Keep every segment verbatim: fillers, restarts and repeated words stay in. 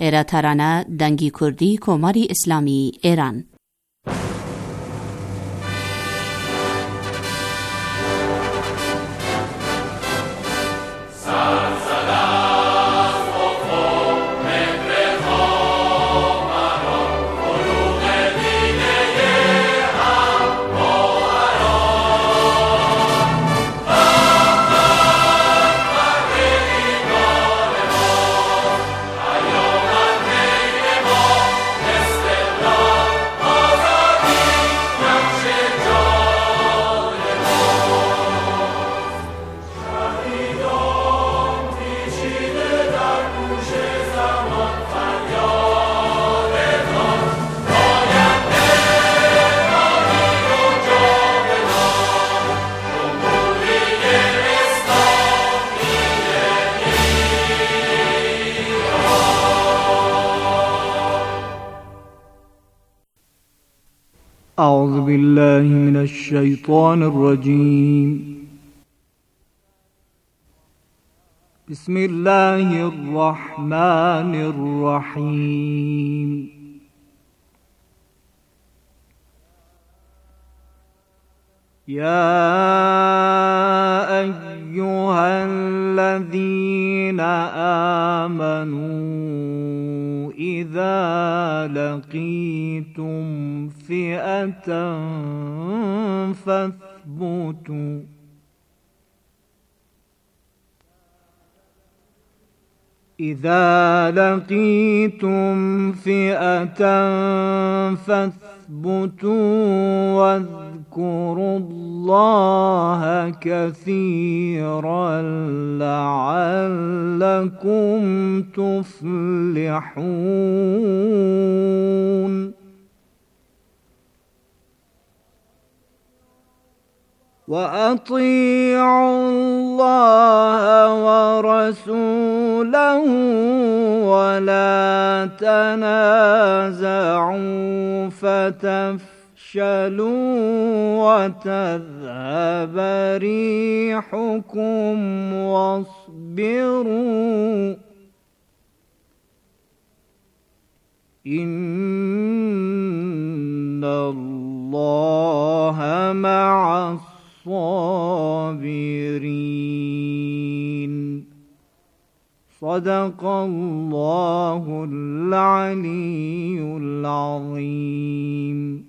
ایرا ترانه دنگی کردی کماری اسلامی ایران. أعوذ بالله من الشيطان الرجيم. بسم الله الرحمن الرحيم. يا أيها الذين آمنوا إذا لقيتم فئة فاثبتوا إذا لقيتم فئة فاثبتوا واذكروا الله كثيرا لعلكم تفلحون. وأطيعوا الله ورسوله ولا تنازعوا فتفشلوا وتذهب ريحكم واصبروا إن الله مع الصابرين. صدق الله العلي العظيم.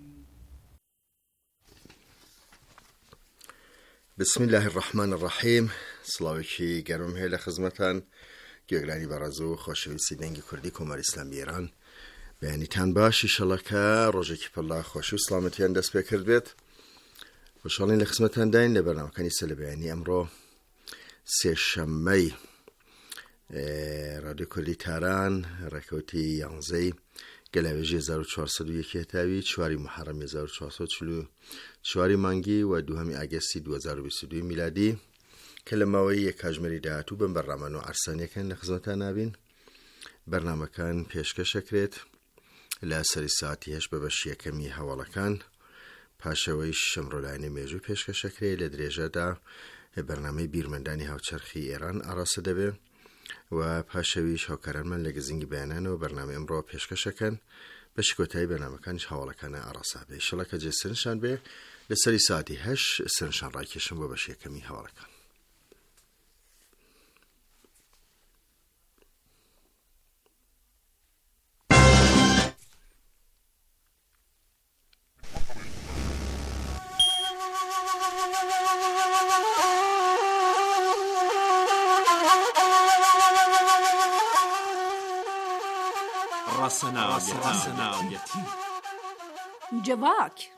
بسم الله الرحمن الرحیم. سلاوکی گرم هیل خدمتان گیگلانی برازو خوشویسی دنگی کردی کمر اسلامی ایران بیانی تن باش ایشالله که روزی که پلا خوشو سلامتیان دست بکرد بید. خوشحالین لخدمتان داین لبرنامه کنی سل بیانی امرو سه شنبه رادیو کردی تهران رکوتی یانزه گلاویجی هزار و چهارصد و یک تاوی چواری محرم هزار و چهارصد و چهل و چواری مانگی و دوهمی اگستی دو هزار و بیست و دو میلادی کلماوی یک کاجمری دهاتو بن برنامه نو ارسانیه کن لخدمتان نابین. برنامه کن پیشکش کرد لسری ساعتی هش ببشیه کمی حواله کن پاشویش شمرولانی میجو پیشکش کرد لدریجه دا برنامه بیرمندانی هاوچرخی ایران آراسته به و پاشویش هاکران من لگزینگی بیانان و برنامه امرو پیشکش کن بشکوتای برنامه کنش حواله کنه آراسه به ایشالا که جه سنشان به لسری ساعتی هش سنشان رای کشم و بشیه کمی حواله کن. راسناویتی جواک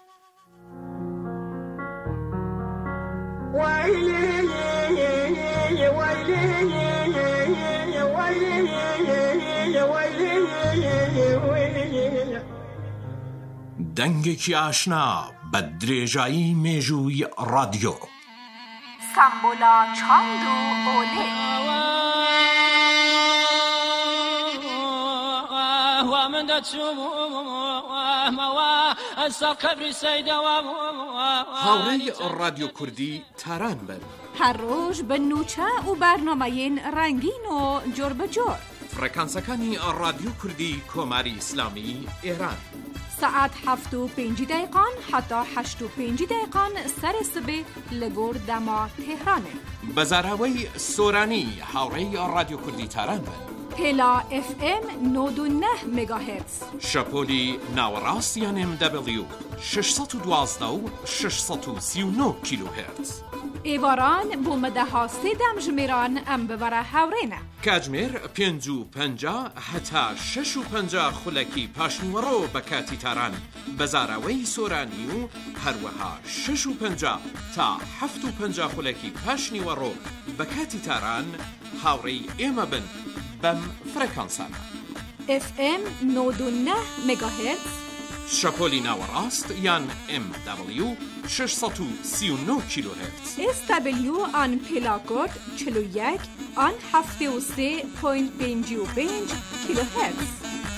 دنگێکی ئاشنا بە درێژایی مێژووی رادیۆ سامبولا چاند و ئۆلێ بفهموا السر قبر سيدوا هاوڕێی ڕادیۆ کوردی تاران بن هەر ڕۆژ بە نوچە و بەرنامەیەن ڕەنگین و جۆر بەجۆر. فڕەکانسەکانی ڕادیۆ کوردی کۆماری ئیسلامی ئێران سعات هەفت و پێنج دقیقان حتا هەشت و پێنج دقیقان سەرێ سبێ لە گۆر دەما تێهرانێ. بەزاراوەی سۆرانی هاوڕێی ڕادیۆ کوردی تاران بن. هێلا ئف ئێم نۆد و نە مێگاهێرتز. شەپۆلی ناوەڕاست یان ئێم دەبلیو شەشسەد و دوازدە و شەشسەد و سی و نۆ کیلۆهێرتز. ئێواران بۆ مەدەها سێدەم ژمێران ئەم ببەرە هاوڕێنە. کاتژمێر پێنج و پەنجا هەتا شەش و پەنجا خولەکی پاشنیوەڕۆ بە کاتی تاران بەزاراوەی سۆرانی و هەروەها شەش و پەنجا تا هەفت و پەنجا خولەکی پاشنیوەڕۆ بە کاتی تاران هاوڕێی ئێمە بن بەم فرەکانسانە. ئف ئێم نۆد و نە مێگاهێرتز. شەپۆلی ناوەڕاست یان ئێم دەبلیو شەشسەد و سی و نۆ کیلۆهێرتز. ئێس دەبلیو ئان پێلاکۆد چل و یەک ئان هەفتێ و سێ پۆینت پێنج و پێنج کیلۆهێرتز.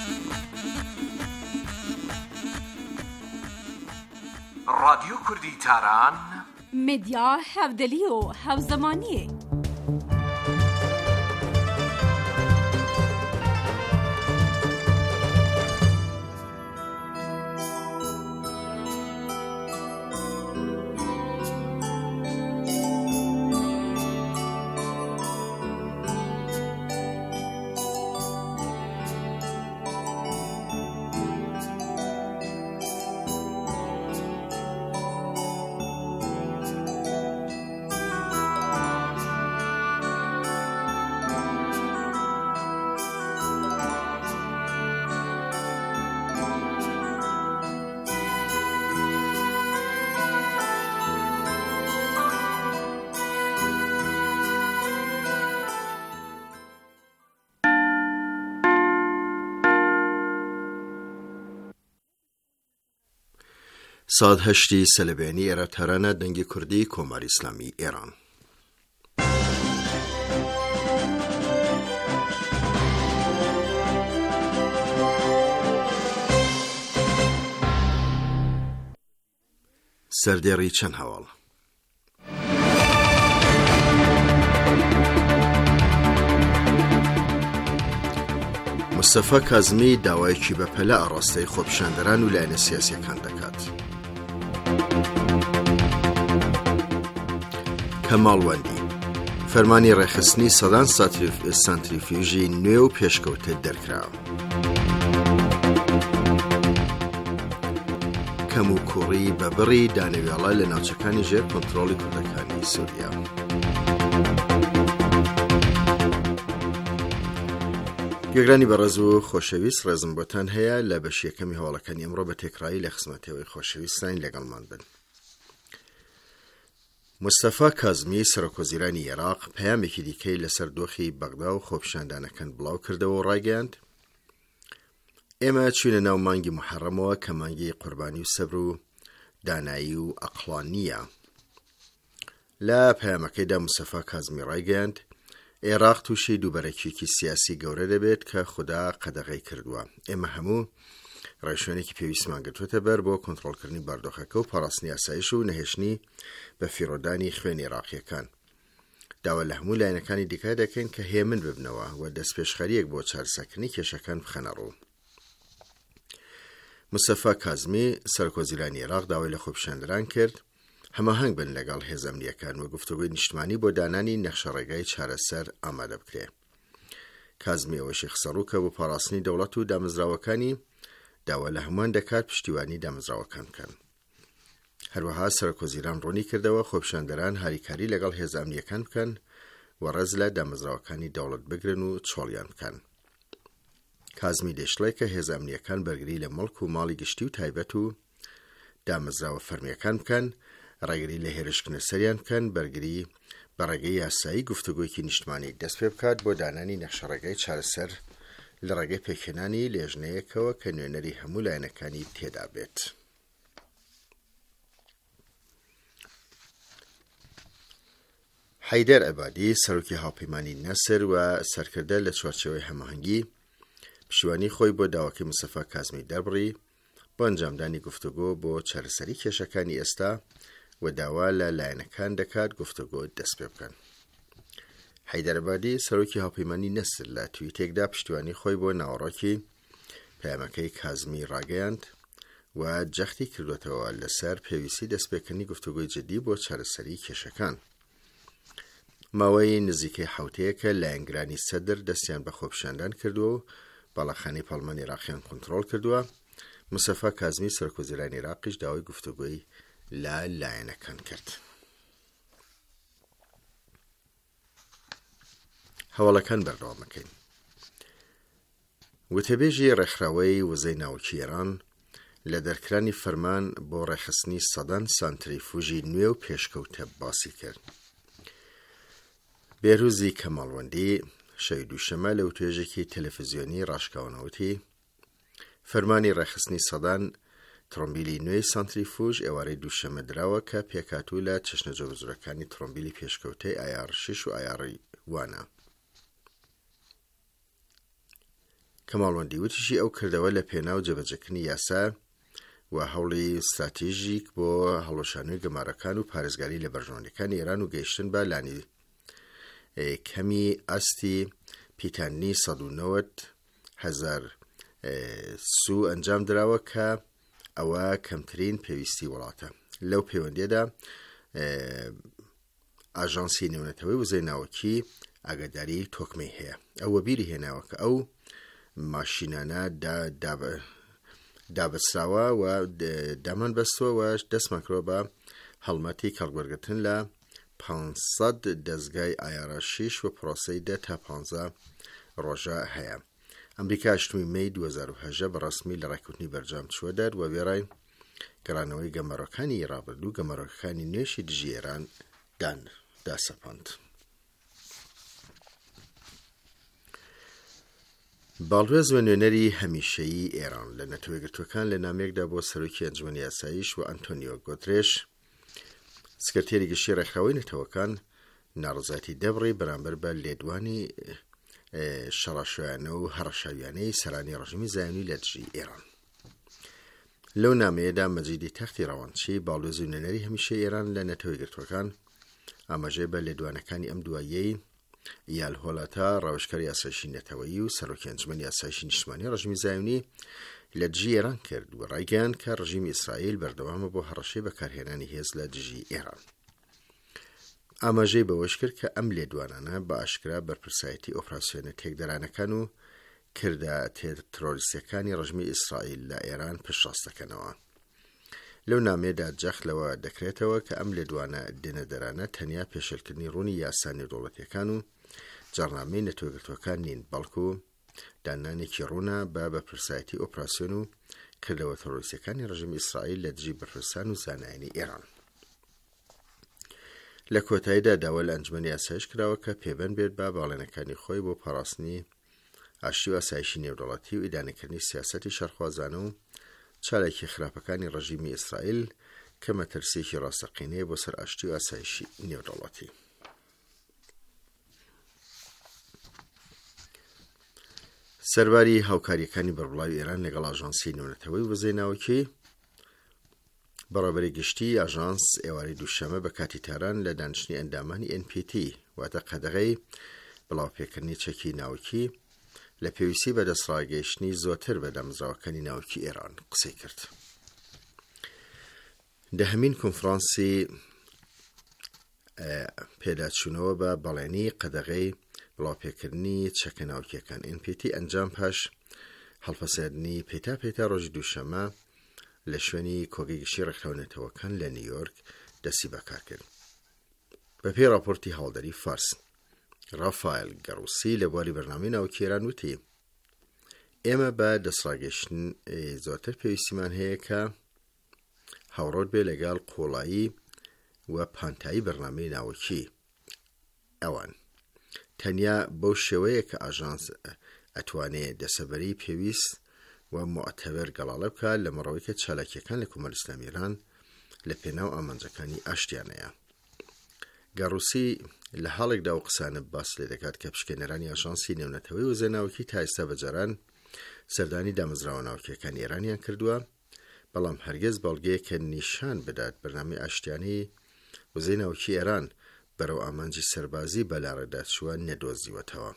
ڕادیۆ کوردی تاران مدیا هەودەلی و هەوزەمانیە. ساد هەشتی سەلەبێنی ئێرە تەرانە دەنگی کوردی کۆماری ئیسلامی ئێران. سەردێڕی چەند هەواڵ. مستەفا کازمی داوایەکی بەپەلە ئاڕاستەی خۆپیشاندەران و لایەنە سیاسیەکان دەکات. کەماڵ وەندی فەرمانی ڕێخستنی سەدان سانتریفیوژی نوێ و پێشکەوتە دەرکرا. کەم و کوڕی بە بڕی دانەوێڵە لە ناوچەکانی ژێر کۆنتڕۆڵی کوردەکانی سووریا. گوێگرانی بەڕێز و خۆشەویست، ڕێزم بۆتان هەیە لە بەشیەکەمی هەواڵەکانی ئەمڕۆ بە تێکڕایی لە خزمەتەوەی خۆشەویستانی لەگەڵمان بن. مستەفا کازمی سەرۆکوەزیرانی عێراق پەیامێکی دیکەی لەسەر دۆخی بەغدا و خۆپیشاندانەکان بڵاو کردەوە و ڕاگەیاند: ئێمە چوونە ناو مانگی محەڕەمەوە کە مانگی قوربانی و سەبر و دانایی و ئەقڵانیە. لە پەیامەکەیدا مستەفا کازمی ڕاگەیاند عێراق تووشی دووبەرەکیەکی سیاسی گەورە دەبێت کە خوددا قەدەغەی کردووە. ئێمە هەموو ڕێشوێنێکی پێویستمان گرتووەتە بەر بۆ کۆنتڕۆڵکردنی باردۆخەکە و پاراستنی ئاسایش و نەهێشتنی بە فیرۆدانی خوێن عێراقیەکان. داوا لە هەموو لایەنەکانی دیکە دەکەین کە هێمن ببنەوە و دەستپێشخەریەک بۆ چارەسەرکردنی کێشەکان بخەنە ڕوو. مستەفا کازمی سەرۆکوەزیرانی عێراق داوای لە خۆپیشاندەران کرد هەماهەنگ بن لەگەڵ هێزە ئەمنیەکان و گفتوگۆی نیشتمانی بۆ دانانی نەخشە ڕێگای چارەسەر ئامادە بکرێ. کازمی ئەوەشی خسەڕووکە بۆ پاراستنی دەوڵەت و دامەزراوەکانی داوا لە هەمووان دەکات پشتیوانی دامەزراوەکان بکەن. هەروەها سەرۆکوەزیران ڕوونی کردەوە خۆپیشاندەران هاریکاری لەگەڵ هێزە ئەمنیەکان بکەن و ڕێز لە دامەزراوەکانی دەوڵەت بگرن و چۆڵیان بکەن. کازمی دێشڵێ کە هێزە ئەمنیەکان بەرگری لە مڵک و ماڵی گشتی و تایبەت و دامەزراوە فەرمیەکان بکەن، ڕێگری لە هێرشکردنە سەریان بکەن، بەرگری بە ڕێگەی یاسایی گفتوگۆیەکی نیشتمانی دەست پێ بکات بۆ دانانی نەخشە ڕێگای چارەسەر لە ڕێگەی پێکهێنانی لێژنەیەکەوە کە نوێنەری هەموو لایەنەکانی تێدا بێت. حەیدەر ئەبادی سەرۆکی هاوپەیمانی نەسر و سەرکردە لە چوارچێوەی هەماهەنگی پشتیوانی خۆی بۆ داواکەی مستەفا کازمی دەربڕی بۆ ئەنجامدانی گفتوگۆ بۆ چارەسەری کێشەکانی ئێستا و داوا لە لایەنەکان دەکات گفتوگۆ دەست پێ بکەن. حەیدەر عەبادی سەرۆکی هاوپەیمانی نەسر لە تویتێکدا پشتیوانی خۆی بۆ ناوەڕۆکی پەیامەکەی کازمی ڕاگەیاند و جەختی کردوێتەوە لەسەر پێویستی دەستپێکردنی گفتوگۆی جدی بۆ چارەسەری کێشەکان. ماوەی نزیکەی حوتەیە کە لایەنگرانی سەدر دەستیان بە خۆپیشاندان کردووە و باڵەخانەی پەرلەمانی عێراقیان کۆنتڕۆڵ کردووە. موسەفا کازمی سەرۆکوەزیرانی عێراقیش داوای گفتوگۆی لە لایەنەکان کرد. هەواڵەکان بەردەوامەکەین. وتەبێژی ڕێکخراوەی وزەی ناوەکی ئێران لە دەرکرانی فەرمان بۆ ڕێخستنی سەدان سانتریفوژی نوێ و پێشکەوتە باسی کرد. بێروزی کەماڵوەندی شەوی دووشەمە لە وتێژێکی تەلەڤیزیۆنی ڕاشکاونەوتی فەرمانی ڕێخستنی سەدان ترۆمبیلی نوێی سانتریفوژ ئێوارەی دووشەمە دراوە کە پێکاتوو لە چەشنە جۆبەجۆرەکانی ترۆمبیلی پێشکەوتەی ئایار شش و ئایاری وانە. کەماڵوەندی وتیشی ئەو کردەوە لە پێناو جێبەجێکردنی یاسا و هەوڵی استراتیژیک بۆ هەڵۆشانەوەی گەمارەکان و پارێزگاری لە بەرژەوەندەکانی ئێران و گەیشتن بە لانی کەمی ئەستی پیتانی سەد و نەوەت هەزار سو ئەنجام دراوە کە ئەوە کەمترین پێویستی وڵاتە. لەو پەیوەندیەدا ئاژانسی نێونەتەوەی وزەی ناوەکی ئاگاداری تۆکمەی هەیە. ئەوە بیری هێناوە کە ئەو ماشینانە دابەستراوە و دامان بەستووە و دەستمان کردوە بە هەڵمەتی کەڵبوەرگرتن لە پانسەد دەستگای ئایارە شش و پرۆسەی دە تا پانزە ڕۆژە هەیە. ئەمریکا هەشتمی مەی دوو هەزار و هەژدە بەڕەسمی لە ڕێکوتنی بەرجام چووە دەر و وێڕای گەڕانەوەی گەمارەکانی ڕابردوو گەمارەکانی نوێشی دژی ئێران دان داسەپاند. باڵدوێ نوێنەری هەمیشەیی ئێران لە نەتەوەی گرتوەکان لە نامەیەکدا بۆ سەرۆکی ئەنجومەنی یاساییش و ئەنتۆنیۆ گۆترێش سکرتێری گشتی ڕێکخراوەی نەتەوەکان ناڕزاتی دەبڕی بەرامبەر بە لێدوانی شەڕاشۆیانە و هەڕەشاویانەی سەرانی ڕژیمی زایۆنی لە دژی ئێران. لەو نامەیەدا مەجیدی تەختی ڕەوانچی باڵدوێ نوێنەری هەمیشەیی ئێران لە نەتەوەی گرتوەکان ئاماژەی بە لێدوانەکانی ئەم دواییەی یال هۆڵاتە ڕاوشکەری یاسایشی نەتەوەیی و سەرۆکی ئەنجومەنی یاسایشی نیشتمانی ڕژیمی زایۆنی لە دژی ئێران کرد و ڕایگەیاند کە ڕژیمی ئیسرائیل بەردەوامە بۆ هەڕەشەی بەکارهێنانی هێز لە دژی ئێران. ئاماژەی بەوەش کرد کە ئەم لێدوانانە بە ئاشکرا بەرپرسایەتی ئۆپراسیۆنە تێکدەرانەکان و کردە تێرۆریستەکانی ڕژیمی ئیسرائیل لە ئێران پشتڕاست دەکەنەوە. لەو نامەیەدا جەخت لەوە دەکرێتەوە کە ئەم لێدوانە دێنەدەرانە تەنیا پێشێلکردنی ڕوونی یاسا نێودەوڵەتیەکان و جەڕنامەی نەتەوەگرتوەکان نین، بەڵکو دانانێکی ڕوونە بە بەرپرسایەتی ئۆپراسیۆن و کردەوە تەرۆریستەکانی ڕژیمی ئیسرائیل لە دژی بەرپرسان و زانایانی ئێران. لە کۆتاییدا داوا لە ئەنجومەنی یاسایش کراوە کە پێبەند بێت بە باڵێنەکانی خۆی بۆ پاراستنی ئاشتی و ئاسایشی نێودەوڵەتی و ئیدانەکردنی سیاسەتی شەڕخوازانە و چالاکی خراپەکانی ڕژیمی ئیسرائیل کە مەترسێکی ڕاستەقینەیە بۆ سەر ئاشتی و ئاسایشی نێودەوڵەتی. سەرباری هاوکاریەکانی بەربڵاوی ئێران لەگەڵ ئاژانسی نێونەتەوەی وزەی ناوەکی بەڕێوەبەری گشتی ئاژانس ئێوارەی دووشەمە بە کاتی تاران لە دانیشتنی ئەندامانی ئێن پی تی واتە قەدەغەی بڵاوپێکردنی چەکی ناوەکی لە پێویستی بە دەستڕاگەیشتنی زۆرتر بە دامەزراوەکانی ناوەکی ئێران قسەی کرد. دەهەمین کۆنفرانسی پێداچوونەوە بە بەڵێنی قەدەغەی بڵاوپێکردنی چەکە ناوەکیەکان ئێن پی تی ئەنجام پاش هەڵپەسەندنی پێتا پێتا ڕۆژی دووشەمە لە شوێنی کۆگەی گشتی ڕێکخراونەتەوەکان لە نیویۆرک دەستی بەکار کرد. بە پێی راپۆرتی هاوڵدەری فارس ڕافایل گەڕوسی لە بواری بەرنامەی ناوەکی ئێران وتی ئێمە بە دەستڕاگەیشتن زۆرتر پێویستیمان هەیە کە هاوڕۆت بێ لەگەڵ قۆڵایی و پانتایی بەرنامەی ناوەکی ئەوان. تەنیا بەو شێوەیە کە ئاژانس ئەتوانێت دەسەبەری پێویست و معتەبەر گەڵاڵە بکات لە مەڕەوەی کە چالاکیەکان لە کۆمەڵ ئیسلامی ئێران لە پێناو ئامانجەکانی ئاشتیانەیە. گەڕوسی لە حاڵێکدا و قسانە باس لێ دەکات کە پشکێنەرانی ئاژانسی نێونەتەوەی وزەی ناوەکی تا ئێستا بەجاران سەردانی دامەزراوە ناوەکیەکانی ئێرانیان کردووە بەڵام هەرگیز بەڵگەیە کە نیشان بدات بەرنامەی ئاشتیانەی وزەی ناوکی ئێران بەرەو ئامانجی سەربازی بەلاڕێدا چووە نەدۆزیوەتەوە.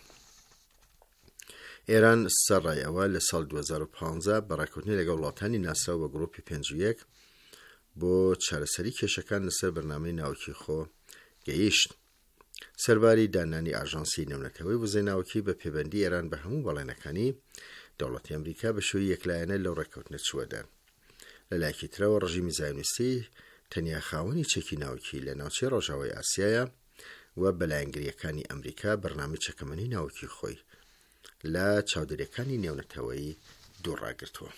ئێران سەرڕای ئەوە لە ساڵ دوو هەزار و پانزە بەڕێکەوتنی لەگەڵ وڵاتانی ناسراو بە گڕۆپی پێنج و یەک بۆ چارەسەری کێشەکان لەسەر بەرنامەی ناوکی خۆ گەیشت. سەرباری دانانی ئاژانسی نێونەتەوەی وزەی ناوکی بە پەیوەندی ئێران بە هەموو بەڵێنەکانی دەوڵەتی ئەمریکا بە شێوەی یەکلایەنە لەو ڕێکەوتنە چووەدان. لەلایەکی ترەوە ڕژیمی زایۆنیستی تەنیا خاوەنی چەکی ناوکی لە ناوچەی ڕۆژاوای ئاسیایە و بەلایەنگریەکانی ئەمریکا بەرنامەی چەکەمەنی ناوکی خۆی لە چاودێریەکانی نێونەتەوەی دووڕاگرتووە.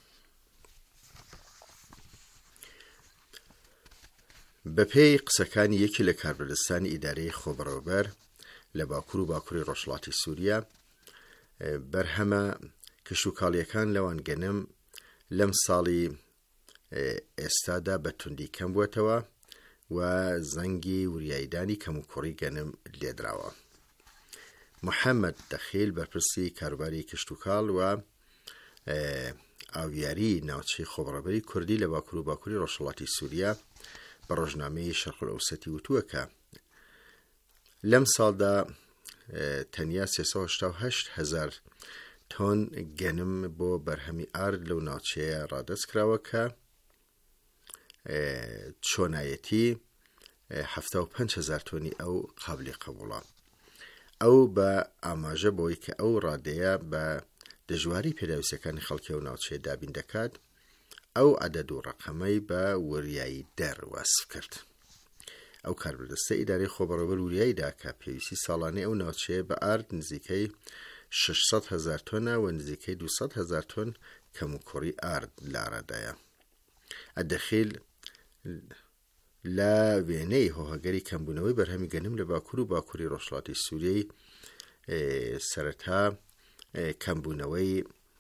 بەپێی قسەکانی یەکی لە کاربەدەستانی ئیدارەی خۆبەڕێوەبەر لە باکوور و باکووری ڕۆژهەڵاتی سووریا، بەرهەمە کشوکاڵیەکان لەوان گەنم لەم ساڵی ئێستادا بە توندی کەم بووەتەوە و زەنگی وریاییدانی کەم و کوڕی گەنم لێدراوە. محەممەد دەخیل بەرپرسی کاروباری کشتوکاڵ و ئاویاری ناوچەی خۆبەڕێوەبەری کوردی لە باکوور و باکووری ڕۆژهەڵاتی سووریا بە ڕۆژنامەی شەرق ئەوسەتی وتووە کە لەم ساڵدا تەنیا سێسەد و هەشتا و هەشت هەزار تۆن گەنم بۆ بەرهەمی ئارد لەو ناوچەیە ڕادەست کراوە کە چۆنایەتی هەفتە و پێنج هەزار تۆنی ئەو قابلی قبوڵە. ئەو بە ئاماژە بۆی کە ئەو ڕادەیە بە دژواری پێداویستەکانی خەڵکی و ناوچەیە دابین دەکات، ئەو عەدەد و ڕەقەمەی بە وریایی دەروەسف کرد. ئەو کاربەدەستە ئیدارەی خۆبەڕێوەبەر وریاییدا کە پێویستی ساڵانەی ئەو ناوچەیە بە ئارد نزیکەی شەشسەد هەزار تۆنە و نزیکەی دووسەد هەزار تۆن کەم و کوڕی ئارد لە ڕادایە. ئەدەخیل لە وێنەی هۆهەگەری کەمبوونەوەی بەرهەمی گەنم لە باکوور و باکووری ڕۆژهەڵاتی سووریای سەرەتا کەمبوونەوەی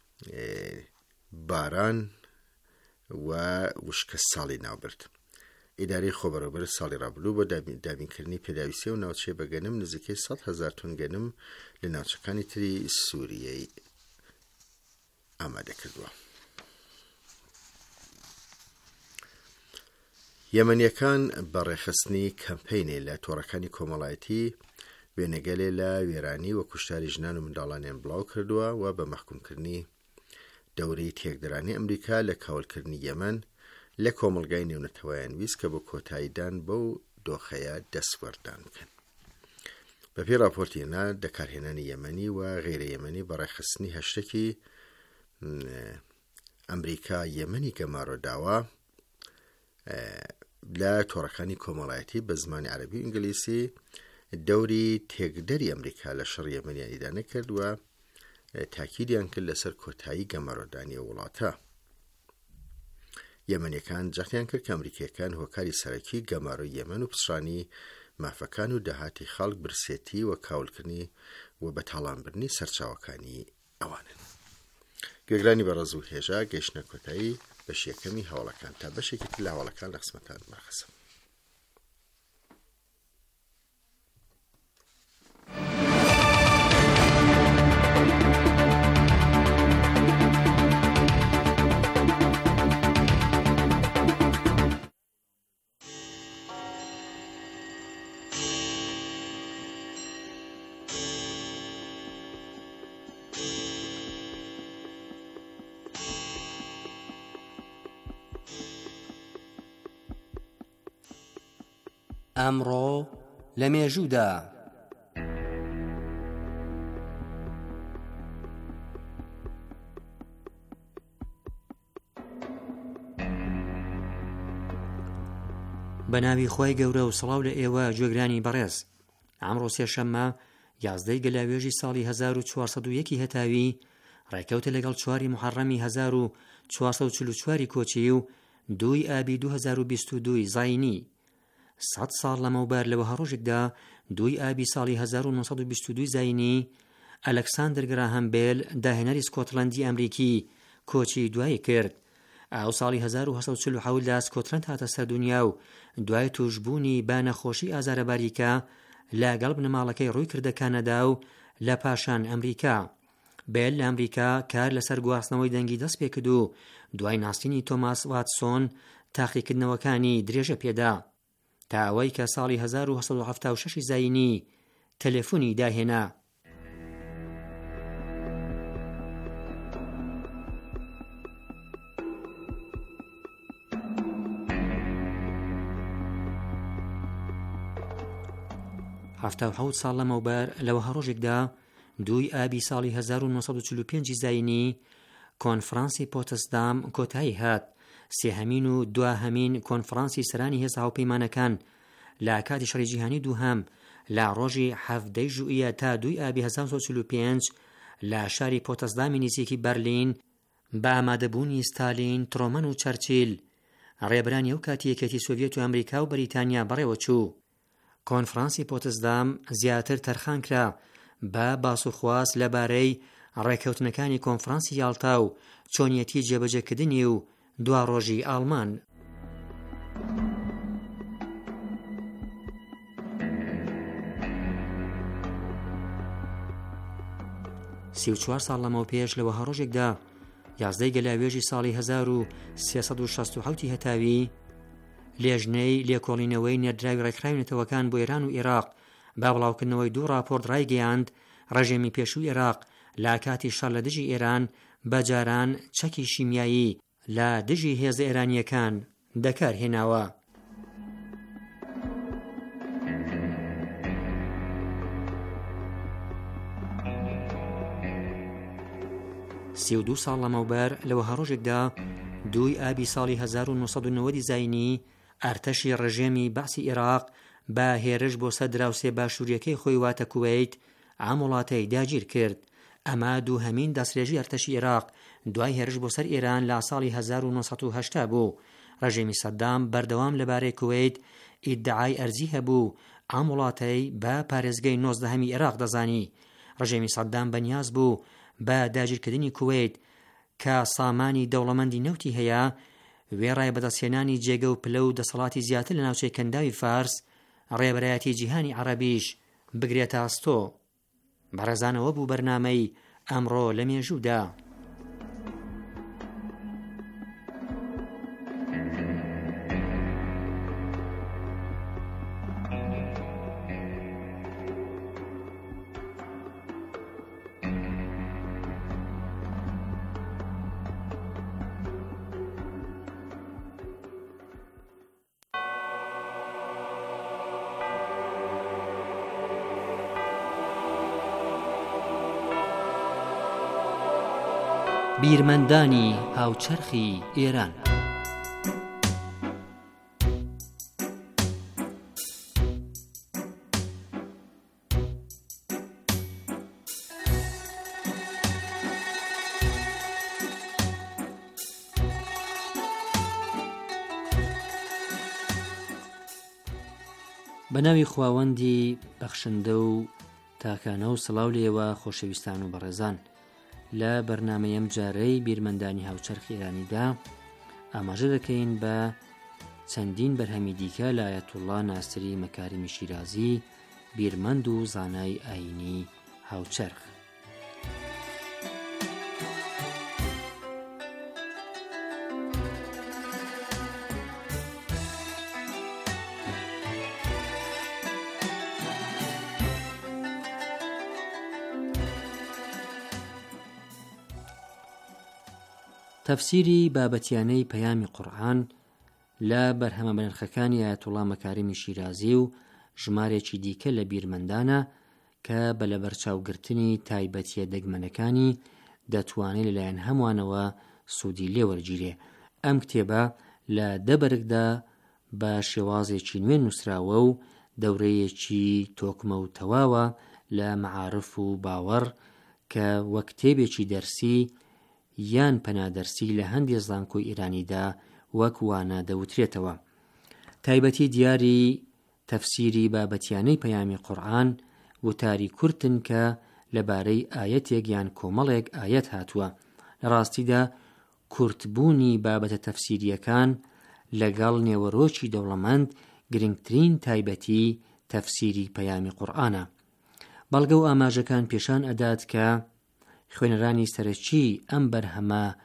باران و وشکە ساڵی ناوبرد. ئیدارەی خۆبەڕێوەبەر ساڵی ڕابردوو بۆ دابینکردنی پێداویستی و ناوچەیە بە گەنم نزیکەی سەد هەزار تۆن گەنم لە ناوچەکانی تری سووریای ئامادە کردووە. یەمەنیەکان بە ڕێخستنی کەمپەینێ لە تۆڕەکانی کۆمەڵایەتی وێنەگەلێ لە وێرانی و کوشتاری ژنان و منداڵانیان بڵاو کردووە و بە مەحکومکردنی دەورەی تێکدەرانی ئەمریکا لە کاولکردنی یەمەن لە کۆمەڵگای نێونەتەوەیان ویست کە بۆ کۆتاییدان بەو دۆخەیە دەستوەردان بکەن. بەپێی راپۆرتێنا دەکارهێنانی یەمەنی و غێرە یەمەنی بە ڕێخستنی هەشتێکی ئەمریکا یەمەنی گەمارۆداوە لە تۆڕەکانی کۆمەڵایەتی بە زمانی عەرەبی و ئینگلیسی دەوری تێکدەری ئەمریکا لە شەڕ یەمەنیان ئیدانە کرد و تاکیدیان کرد لەسەر کۆتایی گەمارۆدانی وڵاتە. یەمەنیەکان جەختیان کرد کە ئەمریکیەکان هۆکاری سەرەکی گەمارۆی یەمەن و پسڕانی مافەکان و داهاتی خەڵک برسێتی و کاولکردنی و بەتاڵانبردنی سەرچاوەکانی ئەوانن. گوێگرانی بەڕێز و هێژا گەیشتنە کۆتایی بەش یەکەمی هەوڵەکان تا بەشێکی تر لە هەوڵەکان لە قسمەتان بەرخەسم. ئەمڕۆ لە مێژوودا بە ناوی خۆی گەورە و سڵاو لە ئێوە گوێگرانی بەڕێز. ئەمڕۆ سێشەممە یازدەی گەلاوێژی ساڵی هەزار و چوارسەد و یەکی هەتاوی ڕێکەوتە لەگەڵ چواری محەڕەمی هەزار و چوارسەد و چل و چواری کۆچی و دووی ئابی دوو هەزار و بیست و دووی زاینی. سەد ساڵ لەمەوبەر لەوەها ڕۆژێکدا دووی ئابی ساڵی هەزار و نۆسەد و بیست و دووی زاینی ئەلەکساندر گراهام بێل داهێنەری سکۆتڵەندی ئەمریکی کۆچی دوایی کرد. ئاو ساڵی هەزار و هەسەد و چل و حەوتدا سکۆتڵەند هاتە سەر دونیا و دوای توشبوونی بە نەخۆشی ئازارەباریکە لەگەڵ بنەماڵەکەی ڕووی کردە کانەدا و لە پاشان ئەمریکا. بێل لە ئەمریکا کار لەسەر گواستنەوەی دەنگی دەست پێ کرد و دوای ناستینی تۆماس واتسۆن تاقیکردنەوەکانی درێژە پێدا تا ئەوەی کە ساڵی هەزار و هەشت سەد و هەفتاد و شەش زاینی تەلێفۆنی داهێنا. هەفتاد و حەوت ساڵ لەمەوبەر لەوە هەڕۆژێکدا دووی ئابی ساڵی هەزار و نۆ سەد و چل و پێنج زاینی کۆنفرانسی پۆتسدام کۆتایی هات، سێهەمین و دواهەمین کۆنفرانسی سەرانی هێزە هاوپەیمانەکان لە کاتی شەڕی جیهانی دووهەم لە ڕۆژی هەفتەی ژوئیە تا دووی ئابی هەزار و نۆ سەد و چل و پێنج لە شاری پۆتسدامی نزیکی بەرلین بە ئامادەبوونی ستالین، ترۆمەن و چەرچیل ڕێبەرانی ئەو کاتی یەکێتی سۆڤیەت و ئەمریکا و بەریتانیا بەڕێوە چوو. کۆنفرانسی پۆتسدام زیاتر تەرخان کرا بە باسوخواست لەبارەی ڕێکەوتنەکانی کۆنفرانسی یاڵتا و چۆنیەتی جێبەجێکردنی و دوا ڕۆژی ئاڵمان. سی و چوار ساڵ لەمەوە پێش لەوە هەڕۆژێکدا یازدەی گەلاوێژی ساڵی هەزار و سێ سەد و شەست و حەوتی هەتاوی لێژنەی لێکۆڵینەوەی نێردراوی ڕێکخراوی نەتەوەکان بۆ ئێران و عێراق با بڵاوکردنەوەی دوو راپۆرت ڕایگەیاند ڕژێمی پێشووی عێراق لە کاتی شەڕ لە دژی ئێران بەجاران چەکی شیمیایی لە دژی هێزە ئێرانیەکان دەکارهێناوە. سی و دوو ساڵ لەمەوبەر لەوە هەڕۆژێکدا دووی ئابی ساڵی هەزار و نۆ سەد و نەوەدی زاینی ئەرتەشی ڕژێمی بەعسی عێراق بە هێرش بۆ سەر دراوسێ باشووریەکەی خۆی واتە کوێیت ئەم وڵاتەی داگیر کرد. ئەمە دووهەمین دەستێژی ئەرتەشی عێراق دوای هێرش بۆ سەر ئێران لە ساڵی هەزار و نۆ سەد و هەشتا بوو. ڕژێمی سەدام بەردەوام لەبارەی کوێیت ئیدعای ئەرزی هەبوو ئەم وڵاتەی بە پارێزگەی نۆزدەهەمی عێراق دەزانی. ڕژێمی سەدام بەنیاز بوو بە داگیرکردنی کوێیت کە سامانی دەوڵەمەندی نەوتی هەیە وێڕای بەدەستهێنانی جێگە و پلە و دەسەڵاتی زیاتر لە ناوچەی کەنداوی فارس ڕێبەرایەتی جیهانی عەرەبیش بگرێتە ئەستۆ. بەڕێزانەوە بوو بەرنامەی ئەمڕۆ لە مێژوودا. بیرمەندانی هاوچەرخی ئێران. بەناوی خواوەندی بەخشندە و تاکانە و سڵاو لێوە خۆشەویستان و بەڕێزان، لە بەرنامەیەم جارەی بیرمەندانی هاوچەرخی ئێرانیدا ئاماژە دەکەین بە چەندین بەرهەمی دیکە لە ئایەتوڵڵا ناستری مەکاریمی شیرازی، بیرمەند و زانای ئاینی هاوچەرخ. تەفسیری بابەتیانەی پەیامی قورئان لە بەرهەمە بەنرخەکانی ئایەتوڵڵا مەکاریمی شیرازی و ژمارێکی دیکە لە بیرمەندانە کە بە لەبەرچاوگرتنی تایبەتیە دەگمەنەکانی دەتوانێت لەلایەن هەمووانەوە سوودی لێوەرگیرێ. ئەم کتێبە لە دەبەرگدا بە شێوازێکی نوێ نووسراوە و دەورەیەکی تۆکمە و تەواوە لە مەعارف و باوەڕ کە وەک کتێبێکی دەرسی یان پەنادەرسی لە هەندێک زانکۆی ئێرانیدا وەک وانە دەوترێتەوە. تایبەتی دیاری تەفسیری بابەتیانەی پەیامی قورئان وتاری کورتن کە لەبارەی ئایەتێک یان کۆمەڵێک ئایەت هاتووە. لە ڕاستیدا کورتبوونی بابەتە تەفسیریەکان لەگەڵ نێوەڕۆکی دەوڵەمەند گرنگترین تایبەتی تەفسیری پەیامی قورئانە. بەڵگە و ئاماژەکان پێشان ئەدات کە خوێنەرانی سەرەکی ئەم بەرهەمە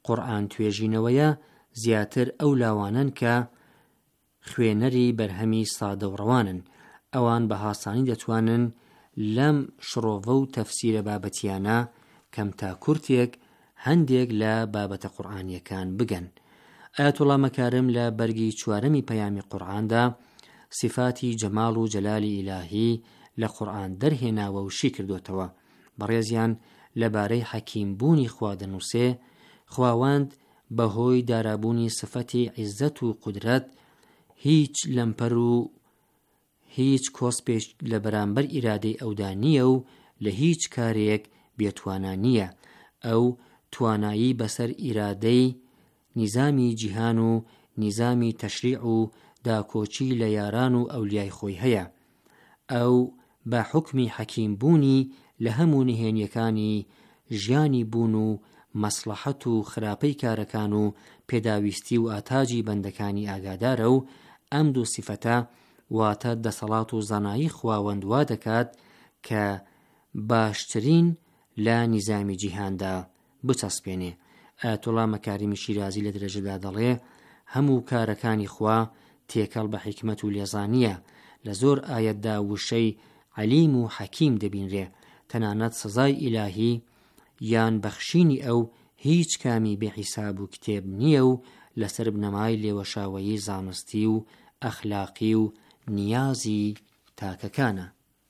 قورئان توێژینەوەیە زیاتر ئەو لاوانن کە خوێنەری بەرهەمی سادە و ڕەوانن. ئەوان بە هاسانی دەتوانن لەم شڕۆڤە و تەفسیرە بابەتیانە کەم تا کورتێک هەندێک لە بابەتە قورئانیەکان بگەن. ئایەتوڵا مەکارم لە بەرگی چوارەمی پەیامی قورئاندا صفاتی جەماڵ و جەلالی ئیلاهی لە قورئان دەرهێناوە و شی کردوتەوە. بەڕێزیان لەبارەی حەکیمبوونی خوا دەنووسێ، خواوەند بەهۆی دارابوونی صفەتی عیزەت و قودرەت هیچ لەمپەر و هیچ کۆسپێک لە بەرامبەر ئیرادەی ئەودا نییە و لە هیچ کارێک بێتوانە نییە. ئەو توانایی بەسەر ئیرادەی نیزامی جیهان و نیزامی تەشریع و داکۆچی لە یاران و ئەولیای خۆی هەیە. ئەو بە حکمی حەکیمبوونی لە هەموو نهێنیەکانی ژیانی بوون و مەسلەحەت و خراپەی کارەکان و پێداویستی و ئاتاجی بەندەکانی ئاگادارە و ئەم دوو سیفەتە واتە دەسەڵات و زانایی خواوەند وا دەکات کە باشترین لە نیزامی جیهاندا بچەسپێنێ. ئایەتوڵا مەکاریمی شیرازی لە درێژەدا دەڵێ هەموو کارەکانی خوا تێکەڵ بە حیکمەت و لێزانیە. لە زۆر ئایەتدا وشەی عەلیم و حەکیم دەبینرێ. تەنانەت سزای ئیلاهی یان بەخشینی ئەو هیچ کامی بێحیساب و کتێب نییە و لەسەر بنەمای لێوەشاوەیی زانستی و ئەخلاقی و نیازی تاکەکانە.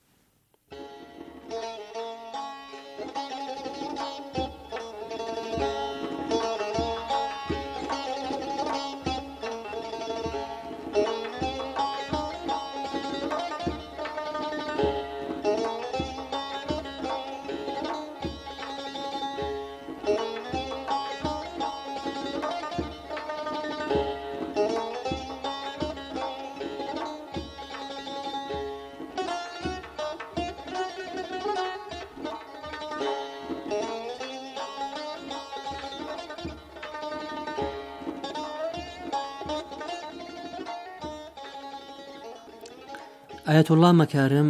ئایەتوڵا مەکارم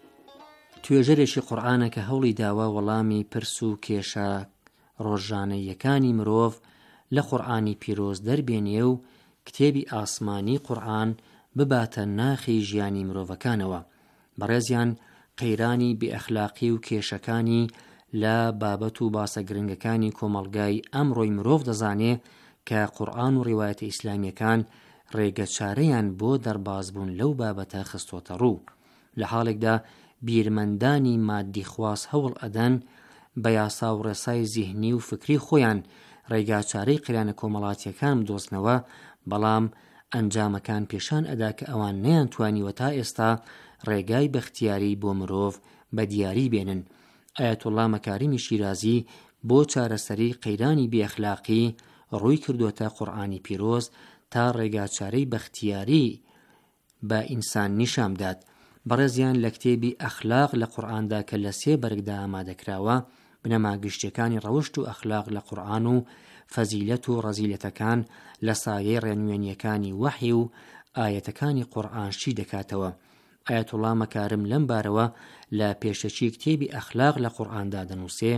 توێژەرێکی قورئانە کە هەوڵی داوە وەڵامی پرس و کێشە ڕۆژانەیەکانی مرۆڤ لە قورئانی پیرۆز دەربێنێ و کتێبی ئاسمانی قورئان بباتە ناخی ژیانی مرۆڤەکانەوە. بەڕێزیان قەیرانی بێئەخلاقی و کێشەکانی لە بابەت و باسە گرنگەکانی کۆمەڵگای ئەمڕۆی مرۆڤ دەزانێ کە قورئان و ڕیوایەتە ئیسلامیەکان ڕێگە چارەیان بۆ دەربازبوون لەو بابەتە خستۆتە ڕوو. لە حاڵێکدا بیرمەندانی مادی خواس هەوڵ ئەدەن بە یاسا و ڕێسای زیهنی و فکری خۆیان ڕێگا چارەی قیرانە کۆمەڵاتیەکان بدۆزنەوە، بەڵام ئەنجامەکان پێشان ئەدا کە ئەوان نەیانتوانیوە تا ئێستا ڕێگای بەختیاری بۆ مرۆڤ بە دیاری بێنن. ئایەتوڵا مەکاریمی شیرازی بۆ چارەسەری قەیرانی بێئەخلاقی ڕووی کردوتە قورئانی پیرۆز تا ڕێگا چارەی بەختیاری بە ئینسان نیشامدات. بەڕێزیان لە کتێبی ئەخلاق لە قورئاندا کە لە سێ بەرگدا ئامادەکراوە، بنەما گشتەکانی ڕەوشت و ئەخلاق لە قورئان و فەزیلەت و ڕەزیلەتەکان لە سایەی ڕێنوێنیەکانی وەحی و ئایەتەکانی قورئان شی دەکاتەوە. ئایەتوڵا مەکارم لەم بارەوە لە پێشەچی کتێبی ئەخلاق لە قورئاندا دەنووسێ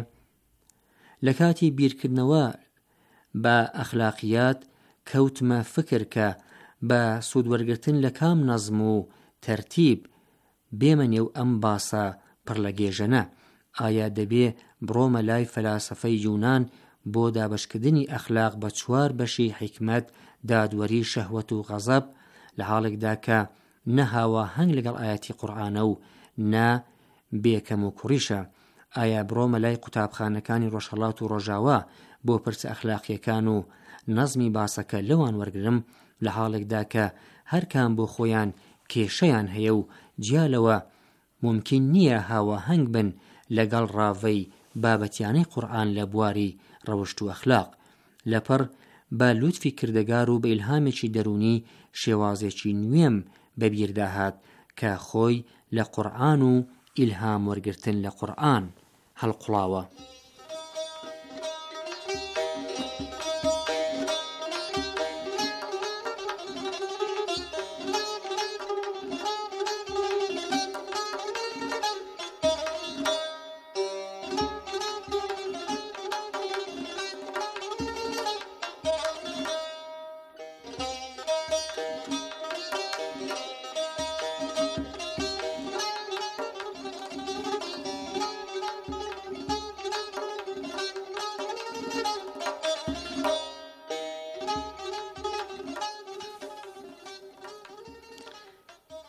لە کاتی بیرکردنەوە بە ئەخلاقیات کەوتمە فکر کە بە سوودوەرگرتن لە کام نەزم و تەرتیب بێمە نێو ئەم باسە پڕ لە گێژەنە. ئایا دەبێ بڕۆمە لای فەلاسەفەی یونان بۆ دابەشکردنی ئەخلاق بە چوار بەشی حیکمەت، دادوەری، شەهوەت و غەزەب، لە حاڵێکدا کە نەهاوە هەنگ لەگەڵ ئایەتی قورئانە و نا بێکەم و کوڕیشە؟ ئایا بڕۆمە لای قوتابخانەکانی ڕۆژهەڵات و ڕۆژاوا بۆ پرسە ئەخلاقیەکان و نەزمی باسەکە لەوان وەرگرم، لە حاڵێکدا کە هەر کام بۆ خۆیان کێشەیان هەیە و جیالەوە ممکن نییە هاوە هەنگ بن لەگەڵ ڕاوەی بابەتیانەی قورئان لە بواری ڕەوشت و ئەخلاق. لەپەر بە لوتفی کردەگار و بە ئیلهامێکی دەرونی شێوازێکی نوێم بەبیرداهات کە خۆی لە قورئان و ئیلهام وەرگرتن لە قورئان هەڵقوڵاوە.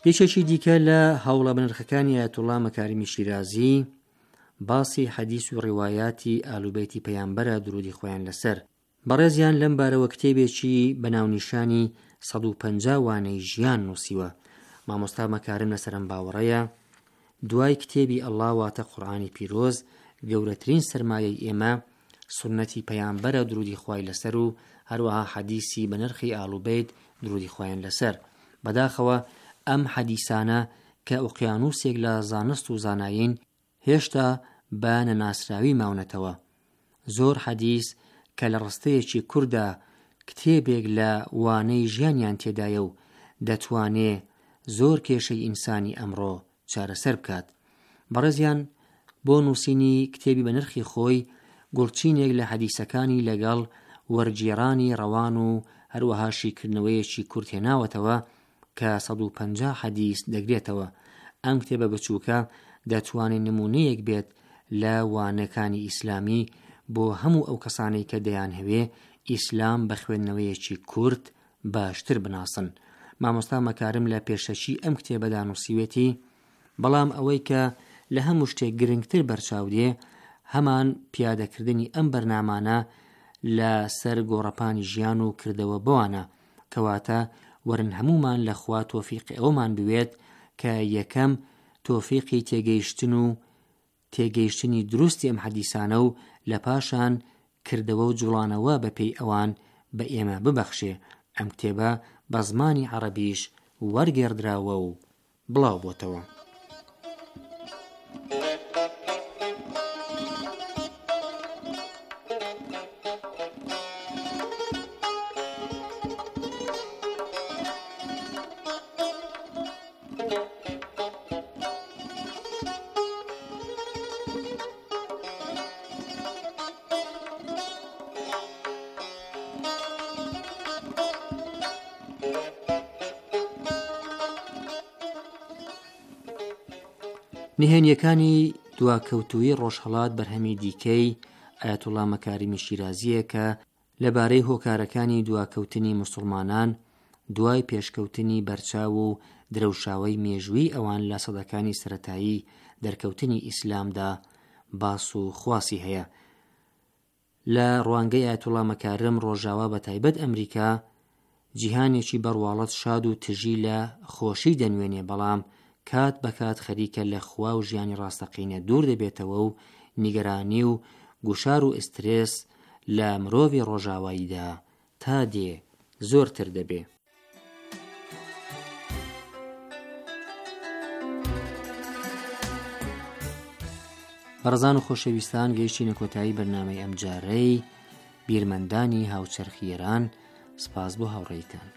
یەکێکی دیکە لە هەوڵە بنرخەکانی ئایەتوڵڵا مەکاریمی شیرازی باسی حەدیث و ڕیوایاتی ئالوبەیتی پەیامبەرە درودی خۆیان لەسەر. بەڕێزیان لەم بارەوە کتێبێکی بەناونیشانی سەد و پەنجا وانەی ژیان نووسیوە. مامۆستا مەکارم لەسەرم باوەڕەیە دوای کتێبی ئەڵڵا واتە قورئانی پیرۆز گەورەترین سەرمایەی ئێمە سونەتی پەیامبەرە درودی خوای لەسەر و هەروەها حەدیسی بە نرخی ئالوبەیت درودی خۆیان لەسەر. بەداخەوە ئەم حەدیسانە کە ئوقیانوسێک لە زانست و زاناین هێشتا بە نەناسراوی ماونەتەوە. زۆر حەدیس کە لە ڕستەیەکی کووردا کتێبێک لە وانەی ژیانیان تێدایە و دەتوانێ زۆر کێشەی ئینسانی ئەمڕۆ چارەسەر بکات. بەڕێزیان بۆ نووسینی کتێبی بە نرخی خۆی گوڵچینێک لە حەدیسەکانی لەگەڵ وەرگێڕانی ڕەوان و هەروەها شیکردنەوەیەکی کورت هێناوەتەوە کە سەد و پەنجا حەدیس دەگرێتەوە. ئەم کتێبە بچووکە دەتوانێت نمونەیەک بێت لە وانەکانی ئیسلامی بۆ هەموو ئەو کەسانەی کە دەیان هەوێ ئیسلام بە خوێندنەوەیەکی کورت باشتر بناسن. مامۆستا مەکارم لە پێشەچی ئەم کتێبەدا نووسیوێتی بەڵام ئەوەی کە لە هەموو شتێک گرنگتر بەرچاودێ هەمان پیادەکردنی ئەم بەرنامانە لە سەر گۆڕەپانی ژیان و کردەوە بۆوانە کەواتە وەرن هەمومان لە خوا تۆفیقی ئەومان بوێت کە یەکەم تۆفیقی تێگەیشتن و تێگەیشتنی دروستی ئەم حەدیسانە و لە پاشان کردەوە و جوڵانەوە بە پێی ئەوان بە ئێمە ببەخشێ. ئەم کتێبە بە زمانی عەرەبیش وەرگێڕدراوە و بڵاو بۆتەوە. نهێنیەکانی دواکەوتووی ڕۆژهەڵات بەرهەمی دیکەی ئایەتوڵڵا مەکاریمی شیرازیە کە لەبارەی هۆکارەکانی دواکەوتنی موسڵمانان دوای پێشکەوتنی بەرچاو و درەوشاوی مێژووی ئەوان لە سەدەکانی سەرەتایی دەرکەوتنی ئیسلامدا باس و خواسی هەیە. لە ڕوانگەی ئایەتوڵڵا مەکارم ڕۆژاوا بە تایبەت ئەمریکا جیهانێکی بەڕواڵەت شاد و تژی لە خۆشی دەنوێنێ، بەڵام کات بەکات خەریکە لە خوا و ژیانی ڕاستەقینە دوور دەبێتەوە و نیگەرانی و گوشار و ئسترێس لە مرۆڤی ڕۆژاواییدا تا دێ زۆرتر دەبێ. بەڕزان و خۆشەویستان گەیشتینە کۆتایی بەرنامەی ئەم جارەی بیرمەندانی هاوچەرخی ئێران. سپاس بۆ هاوڕێیتان.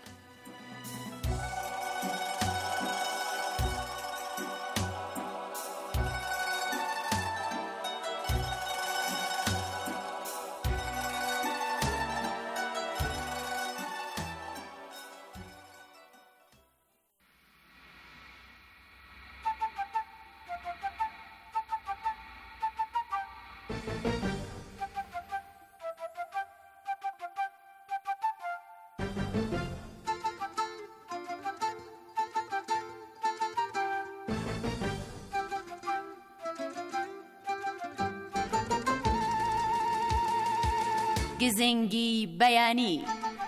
گزنگی بەیانی.